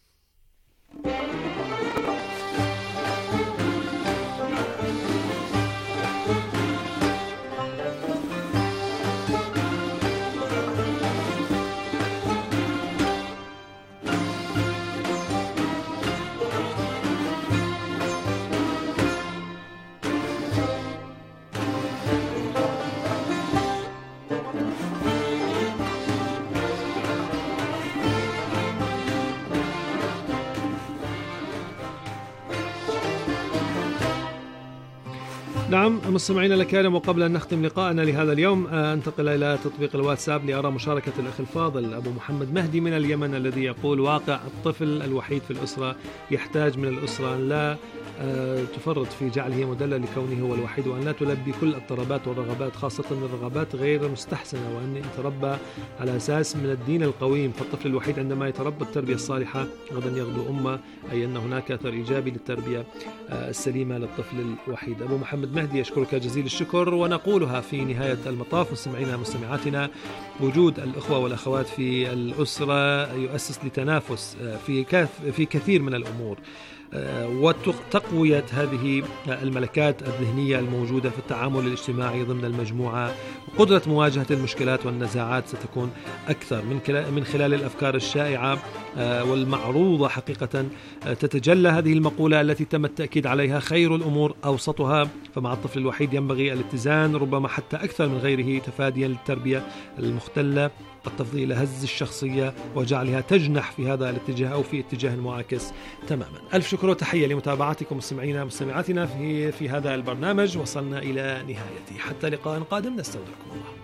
نعم مستمعينا الكرام، وقبل أن نختم لقاءنا لهذا اليوم أنتقل إلى تطبيق الواتساب لأرى مشاركة الأخ الفاضل أبو محمد مهدي من اليمن الذي يقول: واقع الطفل الوحيد في الأسرة يحتاج من الأسرة أن لا تفرط في جعله مدلل لكونه هو الوحيد، وأن لا تلبي كل الطلبات والرغبات خاصة الرغبات غير مستحسنة، وأن يتربى على أساس من الدين القويم. فالطفل الوحيد عندما يتربى التربية الصالحة غدا يغدو أمة، أي أن هناك أثر إيجابي للتربية السليمة للطفل الوحيد. أبو محمد مهدي يشكرك جزيل الشكر، ونقولها في نهاية المطاف مستمعينا ومستمعاتنا: وجود الأخوة والأخوات في الأسرة يؤسس لتنافس في في كثير من الأمور، وتقوية هذه الملكات الذهنية الموجودة في التعامل الاجتماعي ضمن المجموعة، وقدرة مواجهة المشكلات والنزاعات ستكون أكثر من خلال الأفكار الشائعة والمعروضة. حقيقة تتجلى هذه المقولة التي تم التأكيد عليها: خير الأمور أوسطها. فمع الطفل الوحيد ينبغي الاتزان، ربما حتى أكثر من غيره، تفاديا للتربية المختلة قد تفضي إلى هز الشخصية وجعلها تجنح في هذا الاتجاه أو في اتجاه معاكس تماما. ألف شكر وتحية لمتابعتكم مستمعينا ومستمعاتنا في, في هذا البرنامج. وصلنا إلى نهايته، حتى لقاء قادم نستودعكم الله.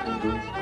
الأندلس.